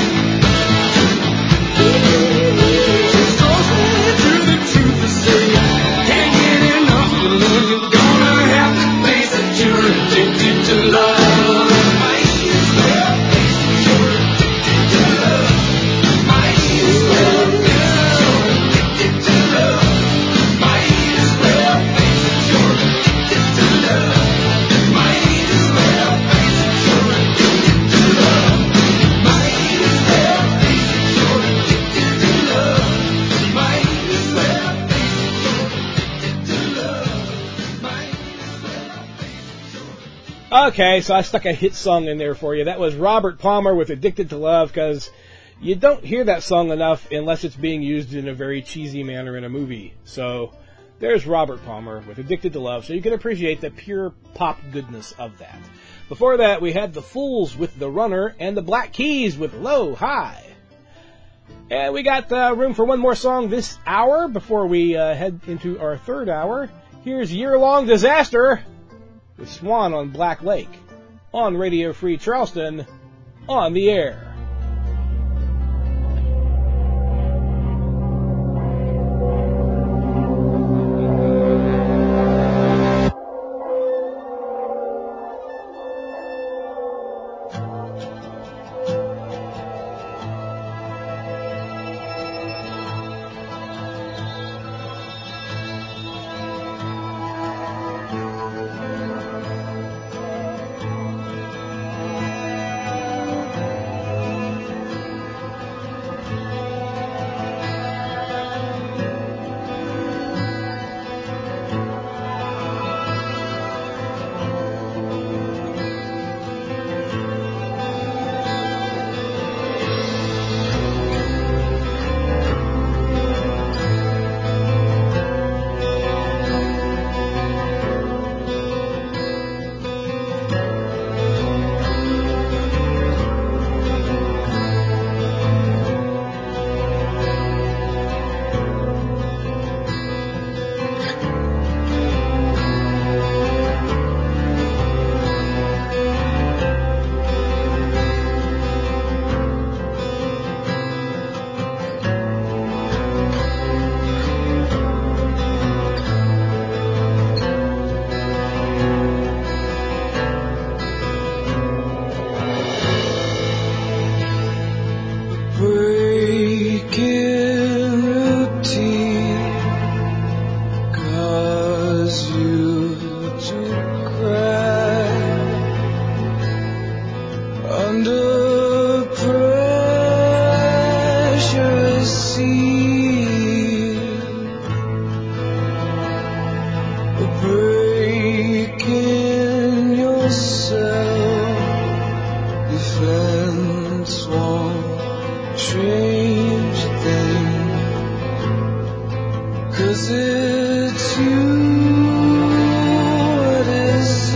[SPEAKER 5] So sad to the truth to say you can't get enough. You know you're gonna have to face it. You're addicted to love. Might as well face it. You're addicted to love. Might as well face it. You're addicted to love. Might as well face it. You're addicted to love. Might as well face it. You're addicted to love. Might as well face it. You're addicted to love. Might as well face it. You're addicted to love. Might as well face it.
[SPEAKER 1] Okay, so I stuck a hit song in there for you. That was Robert Palmer with Addicted to Love, because you don't hear that song enough unless it's being used in a very cheesy manner in a movie. So there's Robert Palmer with Addicted to Love, so you can appreciate the pure pop goodness of that. Before that, we had The Fools with The Runner and the Black Keys with Low High. And we got uh, room for one more song this hour before we uh, head into our third hour. Here's Year Long Disaster with Swan on Black Lake on Radio Free Charleston on the air.
[SPEAKER 8] 'cause it's you, it is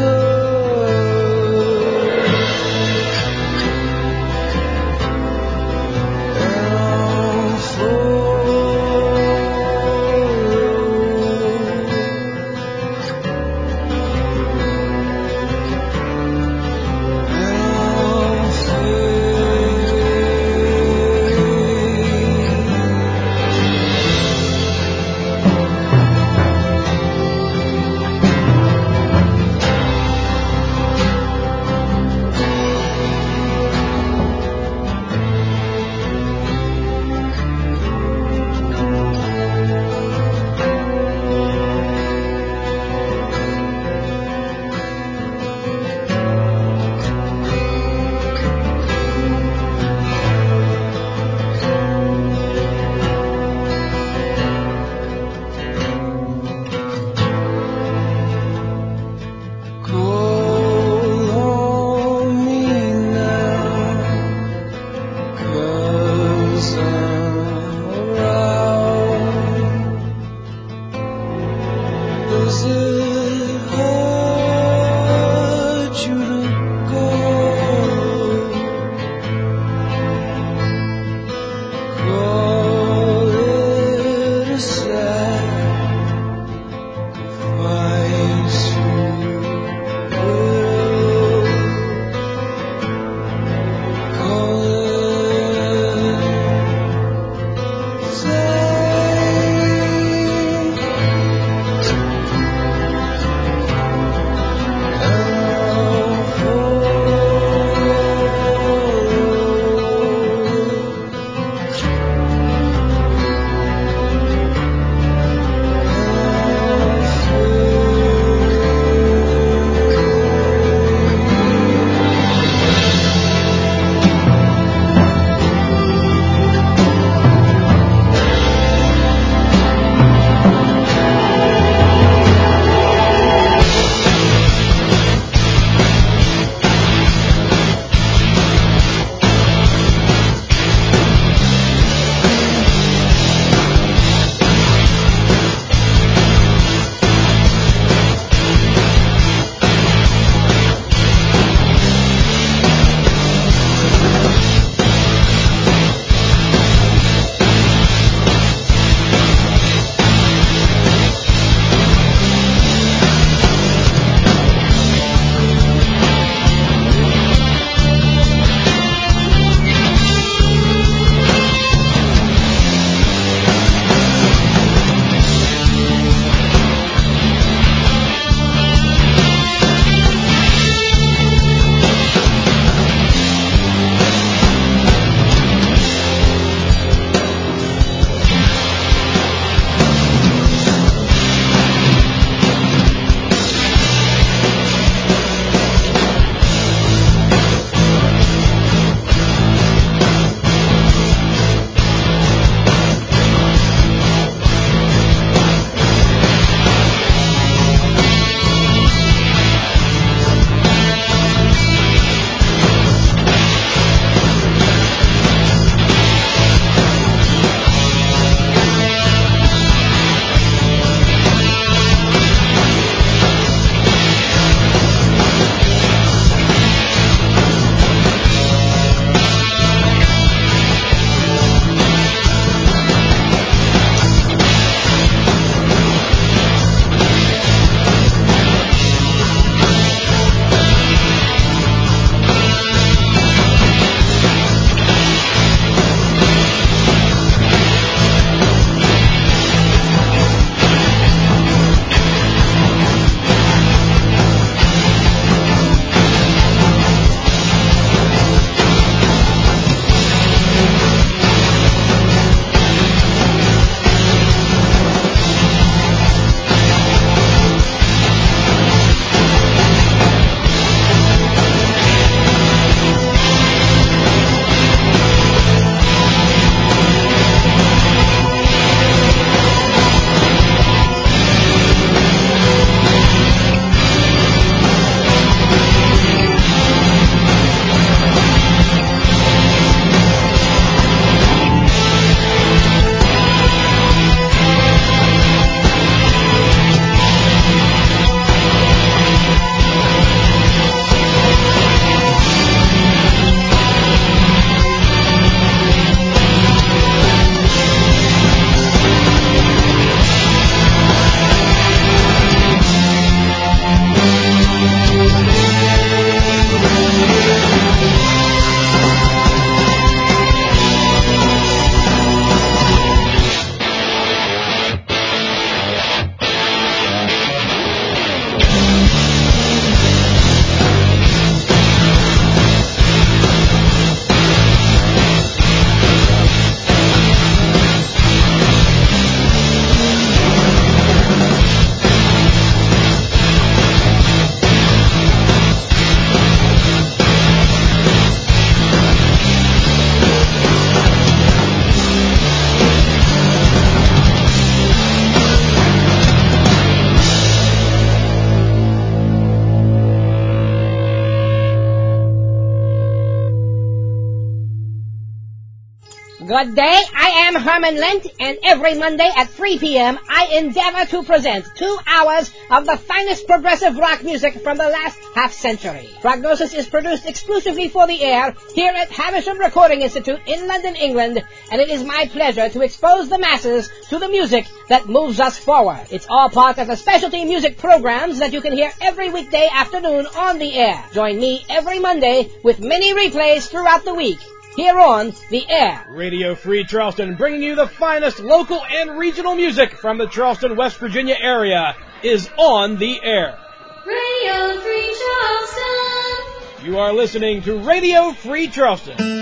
[SPEAKER 10] Good day, I am Herman Lent, and every Monday at three p.m. I endeavor to present two hours of the finest progressive rock music from the last half-century. Prognosis is produced exclusively for the air here at Havisham Recording Institute in London, England, and it is my pleasure to expose the masses to the music that moves us forward. It's all part of the specialty music programs that you can hear every weekday afternoon on the air. Join me every Monday with many replays throughout the week. Here on The Air.
[SPEAKER 1] Radio Free Charleston, bringing you the finest local and regional music from the Charleston, West Virginia area, is on the air.
[SPEAKER 12] Radio Free Charleston.
[SPEAKER 1] You are listening to Radio Free Charleston.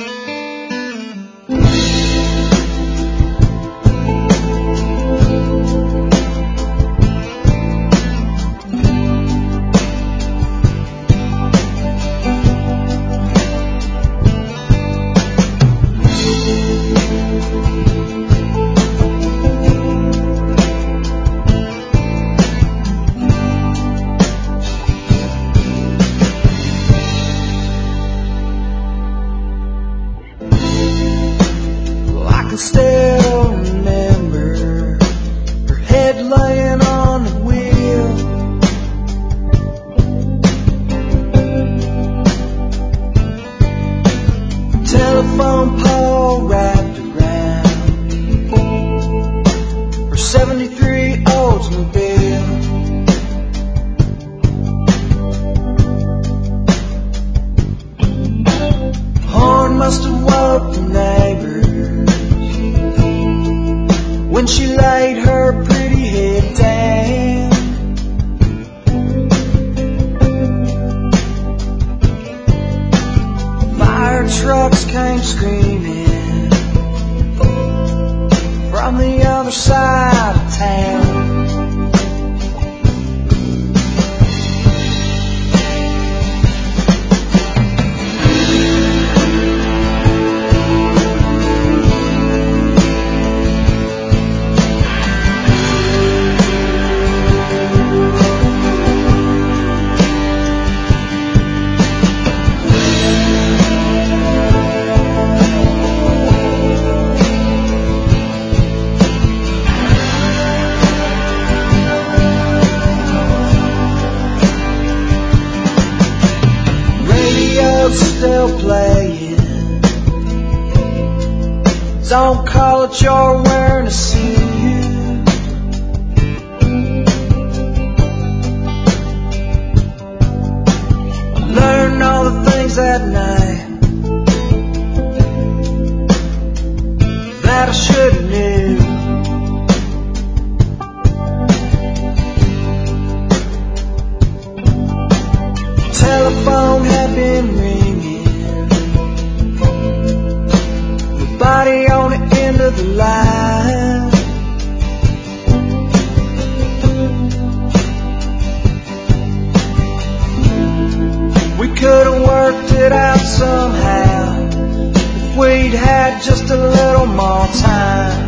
[SPEAKER 8] Still remember her head laying on the wheel. Telephone pole wrapped around her seventy-three Oldsmobile. Horn must have woke the neighbors when she laid her pretty head down. Fire trucks came screaming from the other side of town. Still playing. Don't call it you're wearing a suit. Learn all the things that night that I should've knew. Telephone had been ringing, nobody on the end of the line. We could have worked it out somehow if we'd had just a little more time.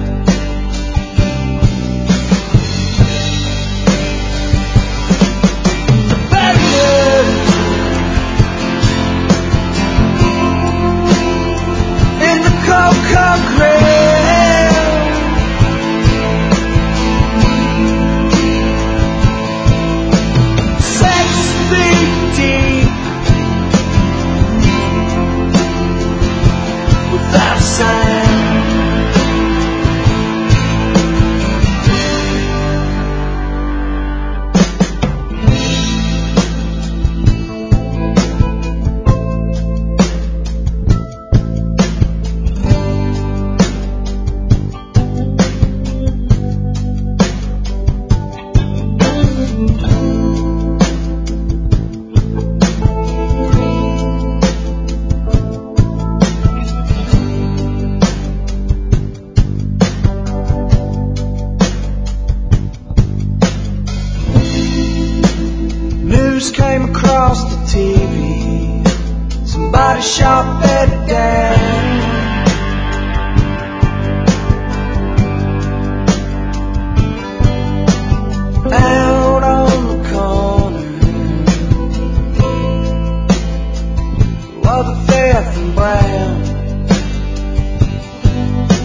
[SPEAKER 8] Came across the T V. Somebody shot Betty down. Out on the corner of the Fifth and Brown.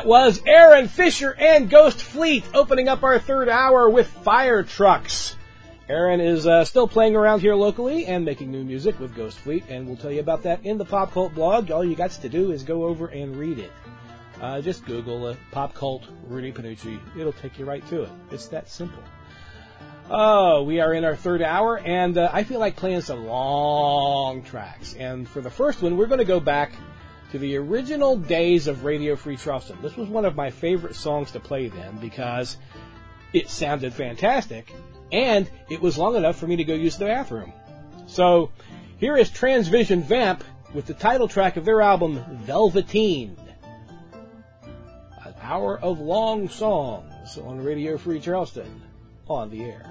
[SPEAKER 1] That was Aaron Fisher and Ghost Fleet opening up our third hour with Fire Trucks. Aaron is uh, still playing around here locally and making new music with Ghost Fleet, and we'll tell you about that in the Pop Cult blog. All you got to do is go over and read it. Uh, just Google uh, Pop Cult Rudy Panucci. It'll take you right to it. It's that simple. Oh, we are in our third hour, and uh, I feel like playing some long tracks. And for the first one, we're going to go back to the original days of Radio Free Charleston. This was one of my favorite songs to play then because it sounded fantastic, and it was long enough for me to go use the bathroom. So here is Transvision Vamp with the title track of their album, Velveteen. An hour of long songs on Radio Free Charleston on the air.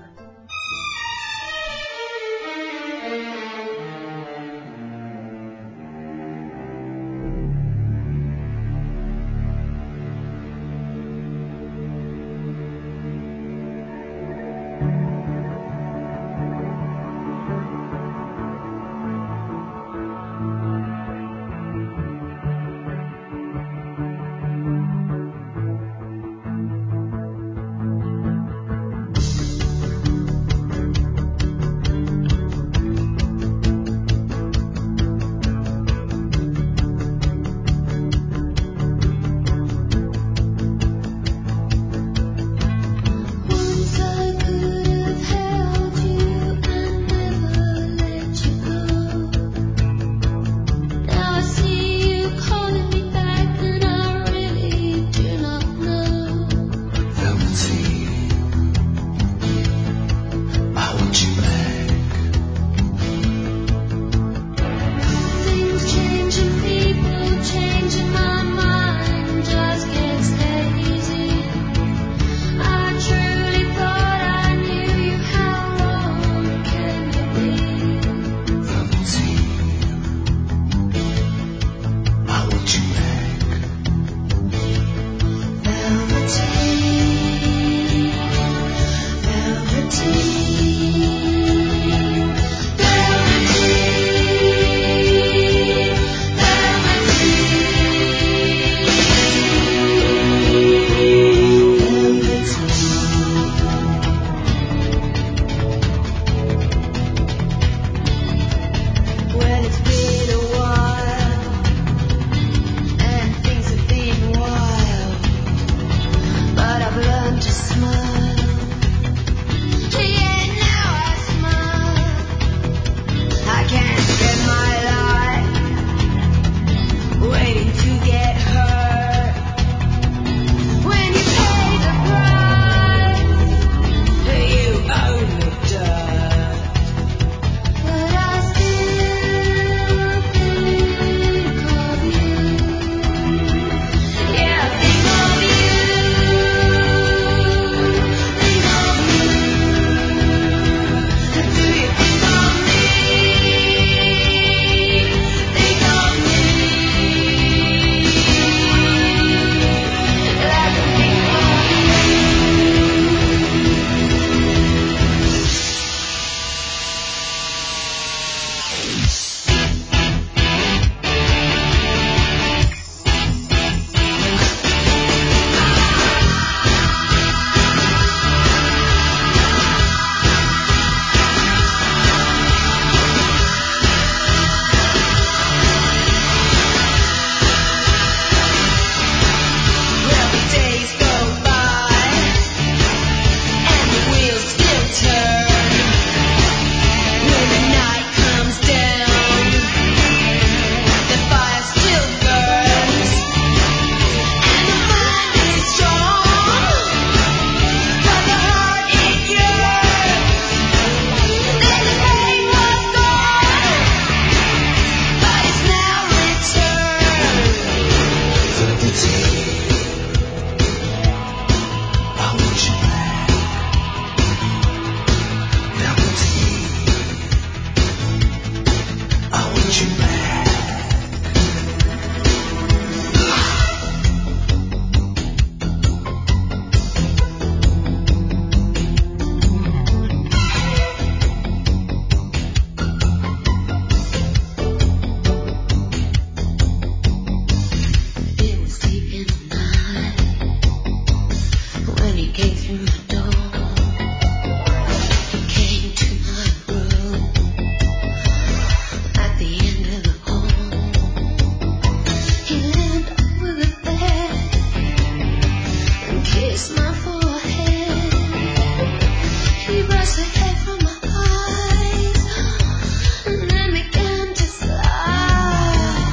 [SPEAKER 12] my forehead. He brushed the hair from my eyes and then began to slide.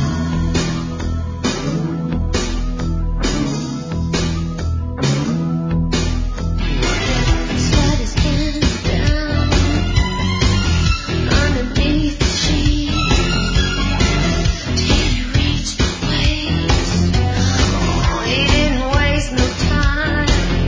[SPEAKER 12] Sweat is getting down underneath the sheet. Till you reach my waist. Oh, he didn't waste no time.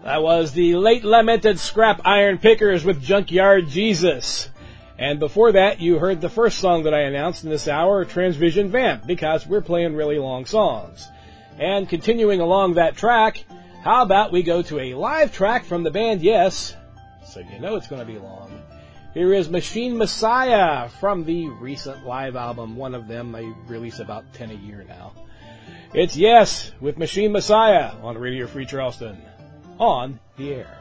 [SPEAKER 1] That was the late lamented Scrap Iron Pickers with Junkyard Jesus. And before that, you heard the first song that I announced in this hour, Transvision Vamp, because we're playing really long songs. And continuing along that track, how about we go to a live track from the band Yes, so you know it's going to be long. Here is Machine Messiah from the recent live album, one of them. They release about ten a year now. It's Yes with Machine Messiah on Radio Free Charleston, on the air.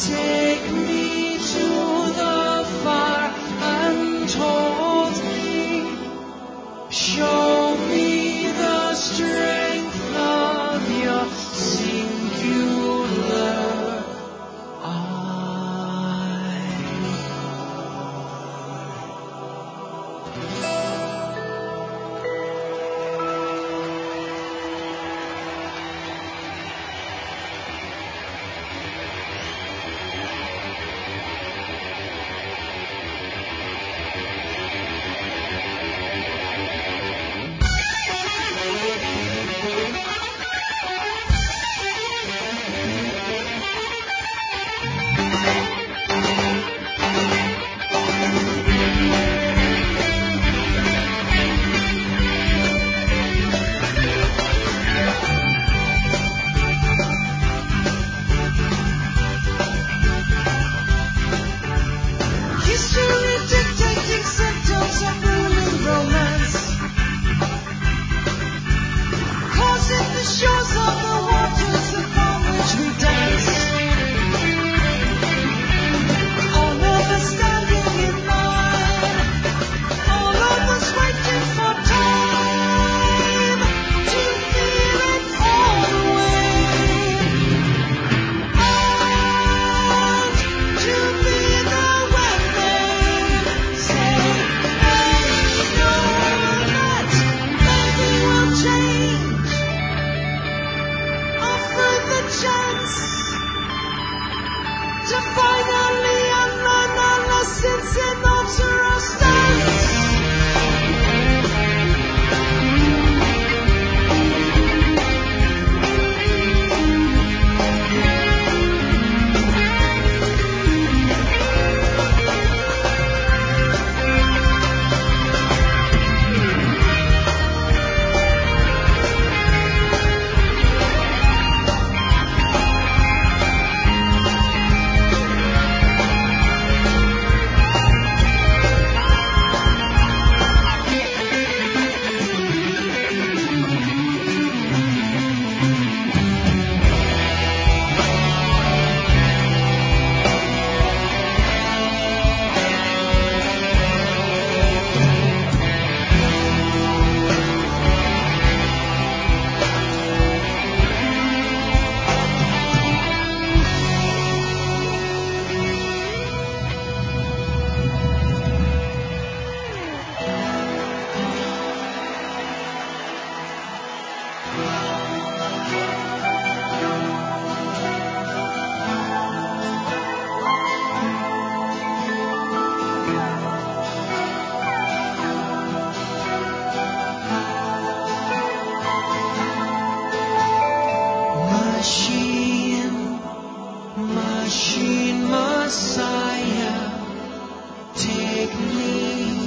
[SPEAKER 5] Take me to the fire and hold me. Show me the strength of your singular history dictating symptoms of ruling romance, causing the shores of the waters upon which we dance. All of us standing in line, all of us waiting for time to feel it all away, and to be there when they say, hey, know that maybe we'll change, offer the chance to finally unlearn our lessons and alter our stance. Machine, machine messiah, take me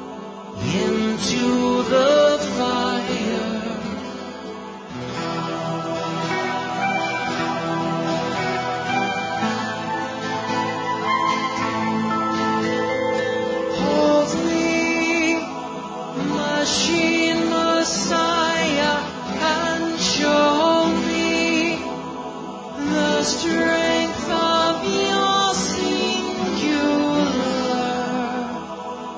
[SPEAKER 5] into the fire. Hold me, machine messiah, and show me the strength of your singular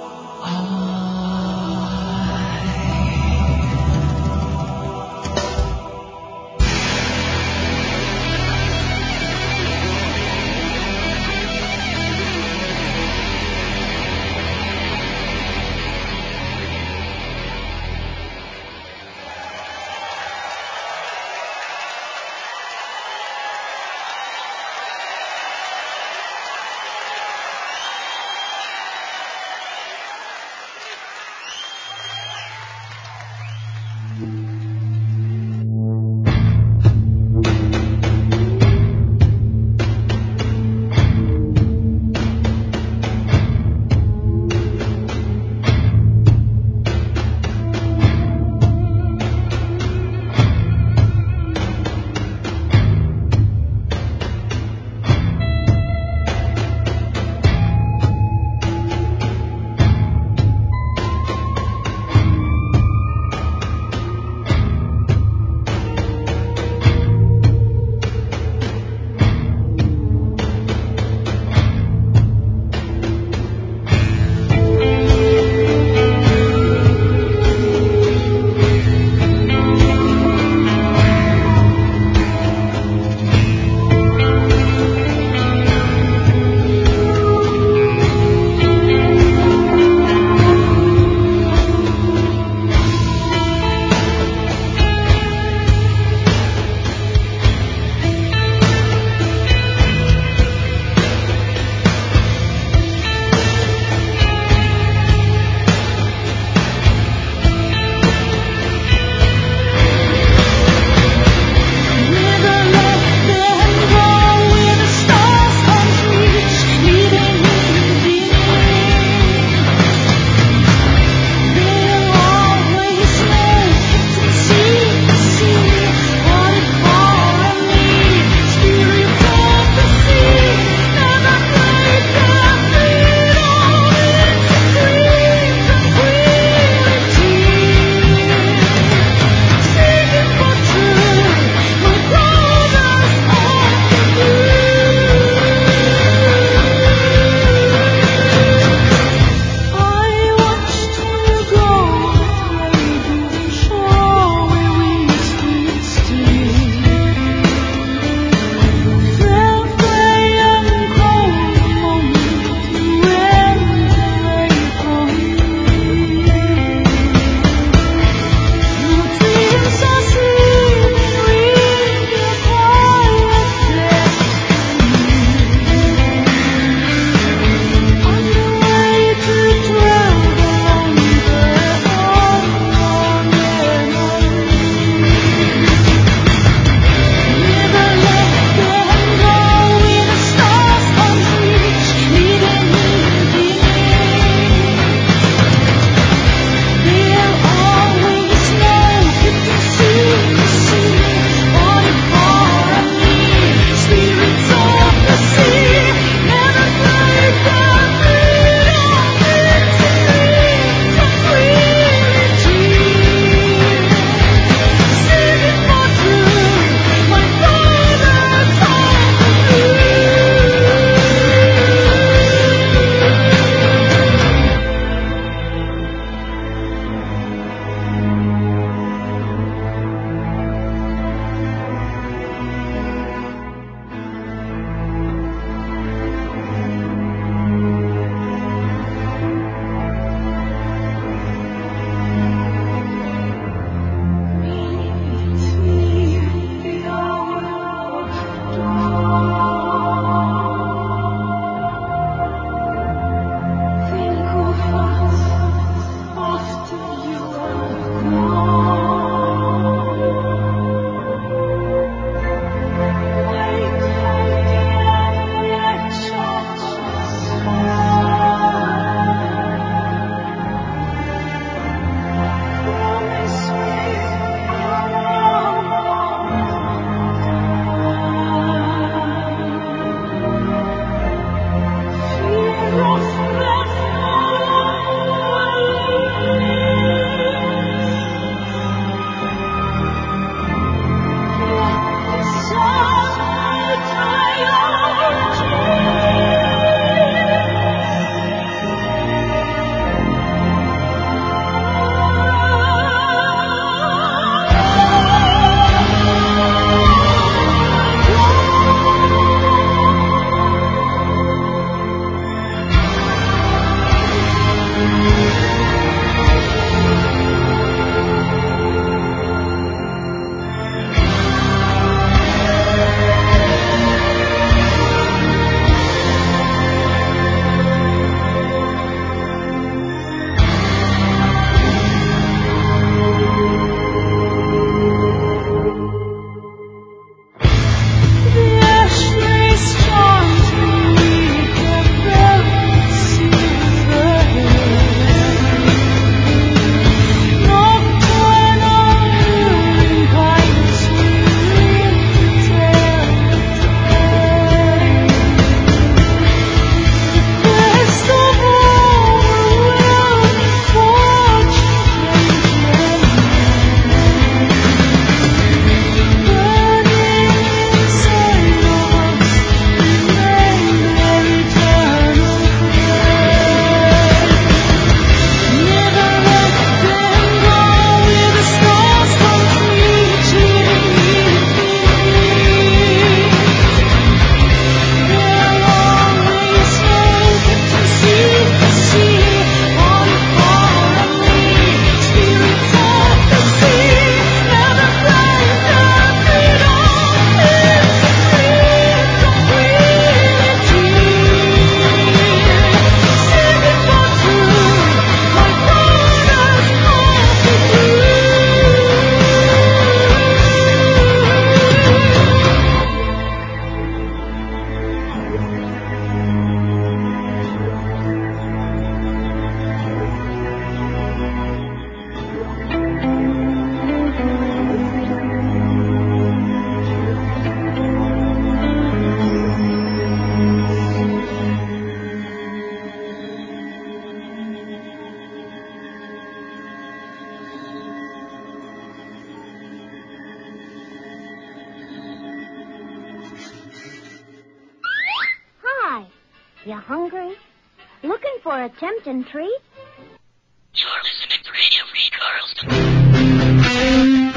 [SPEAKER 4] You hungry? Looking for a tempting treat?
[SPEAKER 7] You're listening to Radio Free Charleston.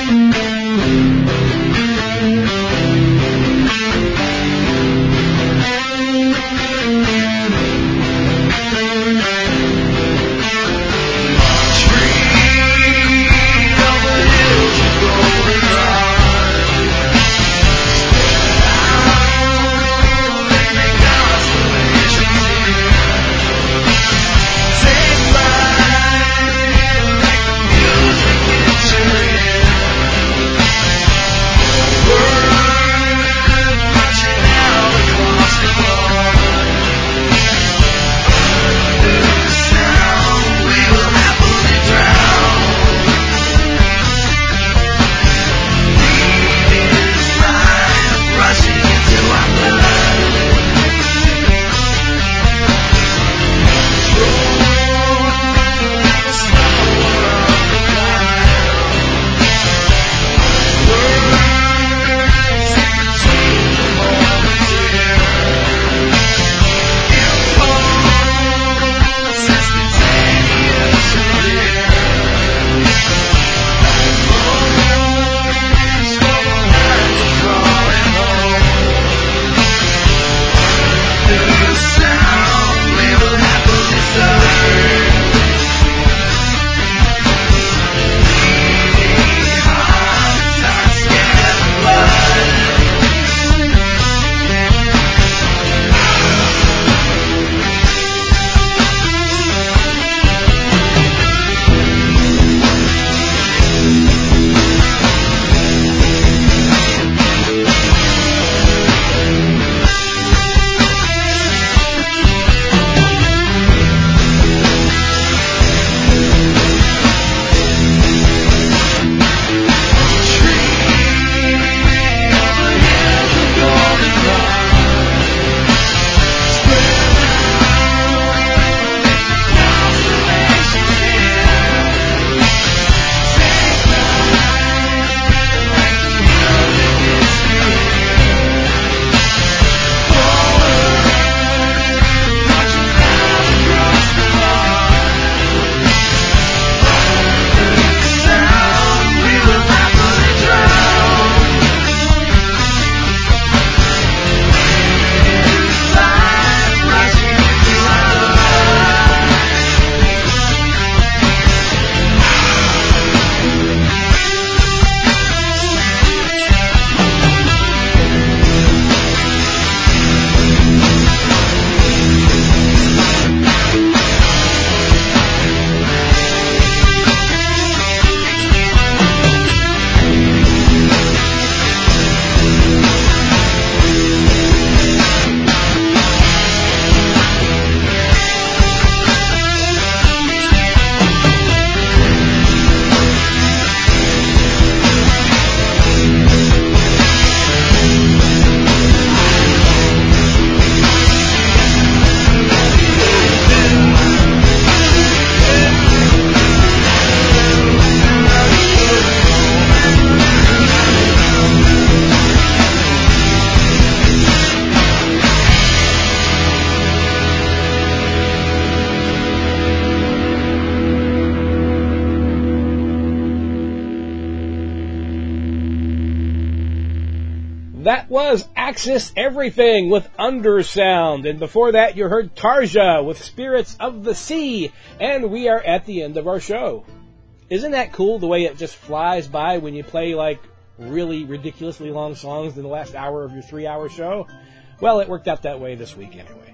[SPEAKER 1] That was Axis Everything with Undersound, and before that you heard Tarja with Spirits of the Sea, and we are at the end of our show. Isn't that cool, the way it just flies by when you play like really ridiculously long songs in the last hour of your three-hour show? Well, it worked out that way this week anyway.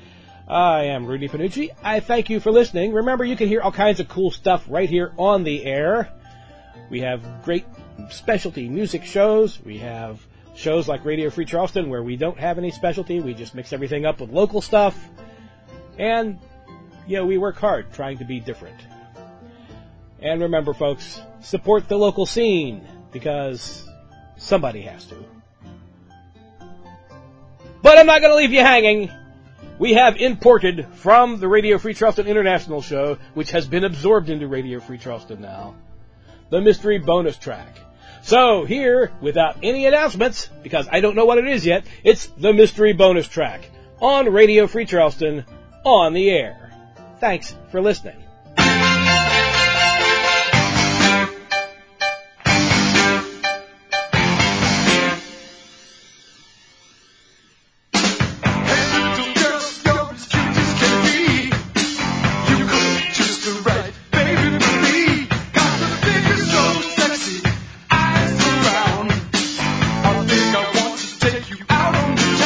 [SPEAKER 1] I am Rudy Panucci. I thank you for listening. Remember, you can hear all kinds of cool stuff right here on the air. We have great specialty music shows. We have shows like Radio Free Charleston where we don't have any specialty. We just mix everything up with local stuff. And, you know, we work hard trying to be different. And remember, folks, support the local scene, because somebody has to. But I'm not going to leave you hanging. We have imported from the Radio Free Charleston International show, which has been absorbed into Radio Free Charleston now, the mystery bonus track. So here, without any announcements, because I don't know what it is yet, it's the mystery bonus track on Radio Free Charleston on the air. Thanks for listening.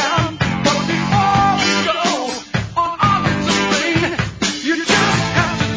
[SPEAKER 8] You just have to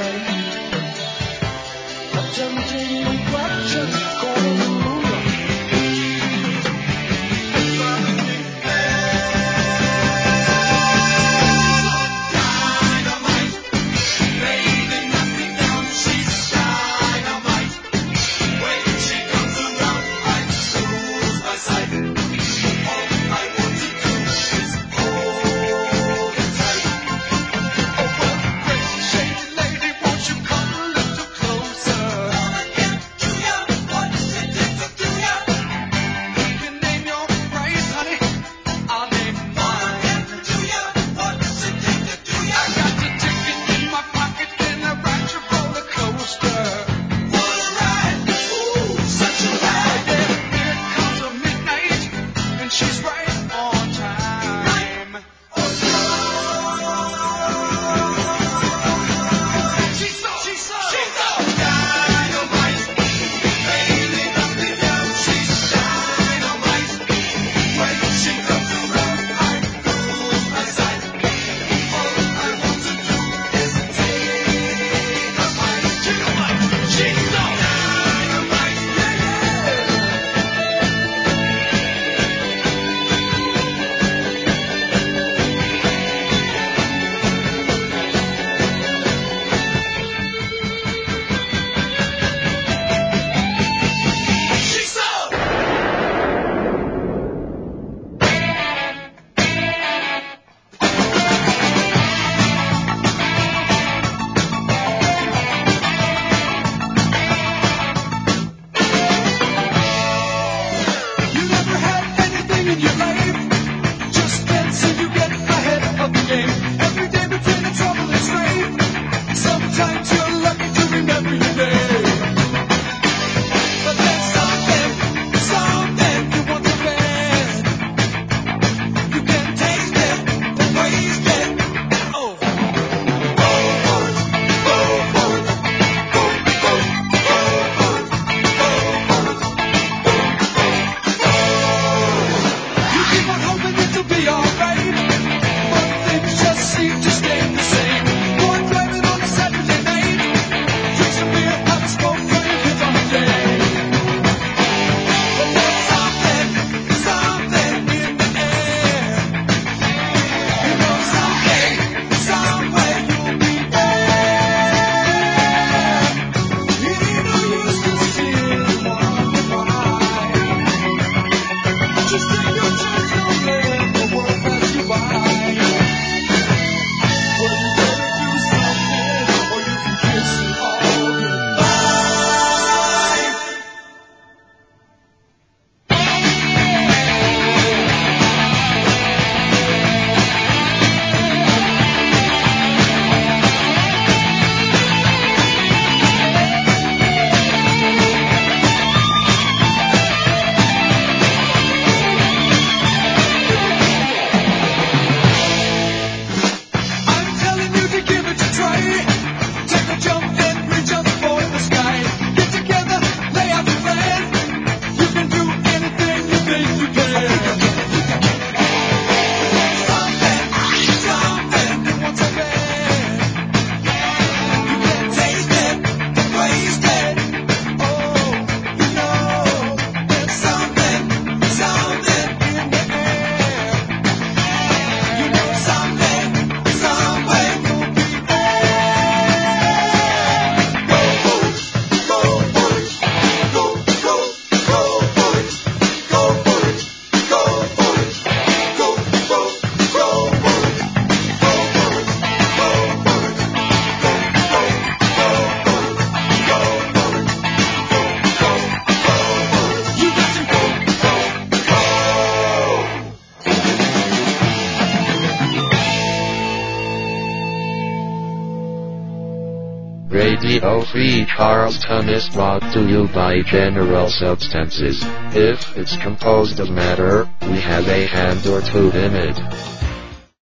[SPEAKER 13] Radio Free Charleston is brought to you by General Substances. If it's composed of matter, we have a hand or two in it.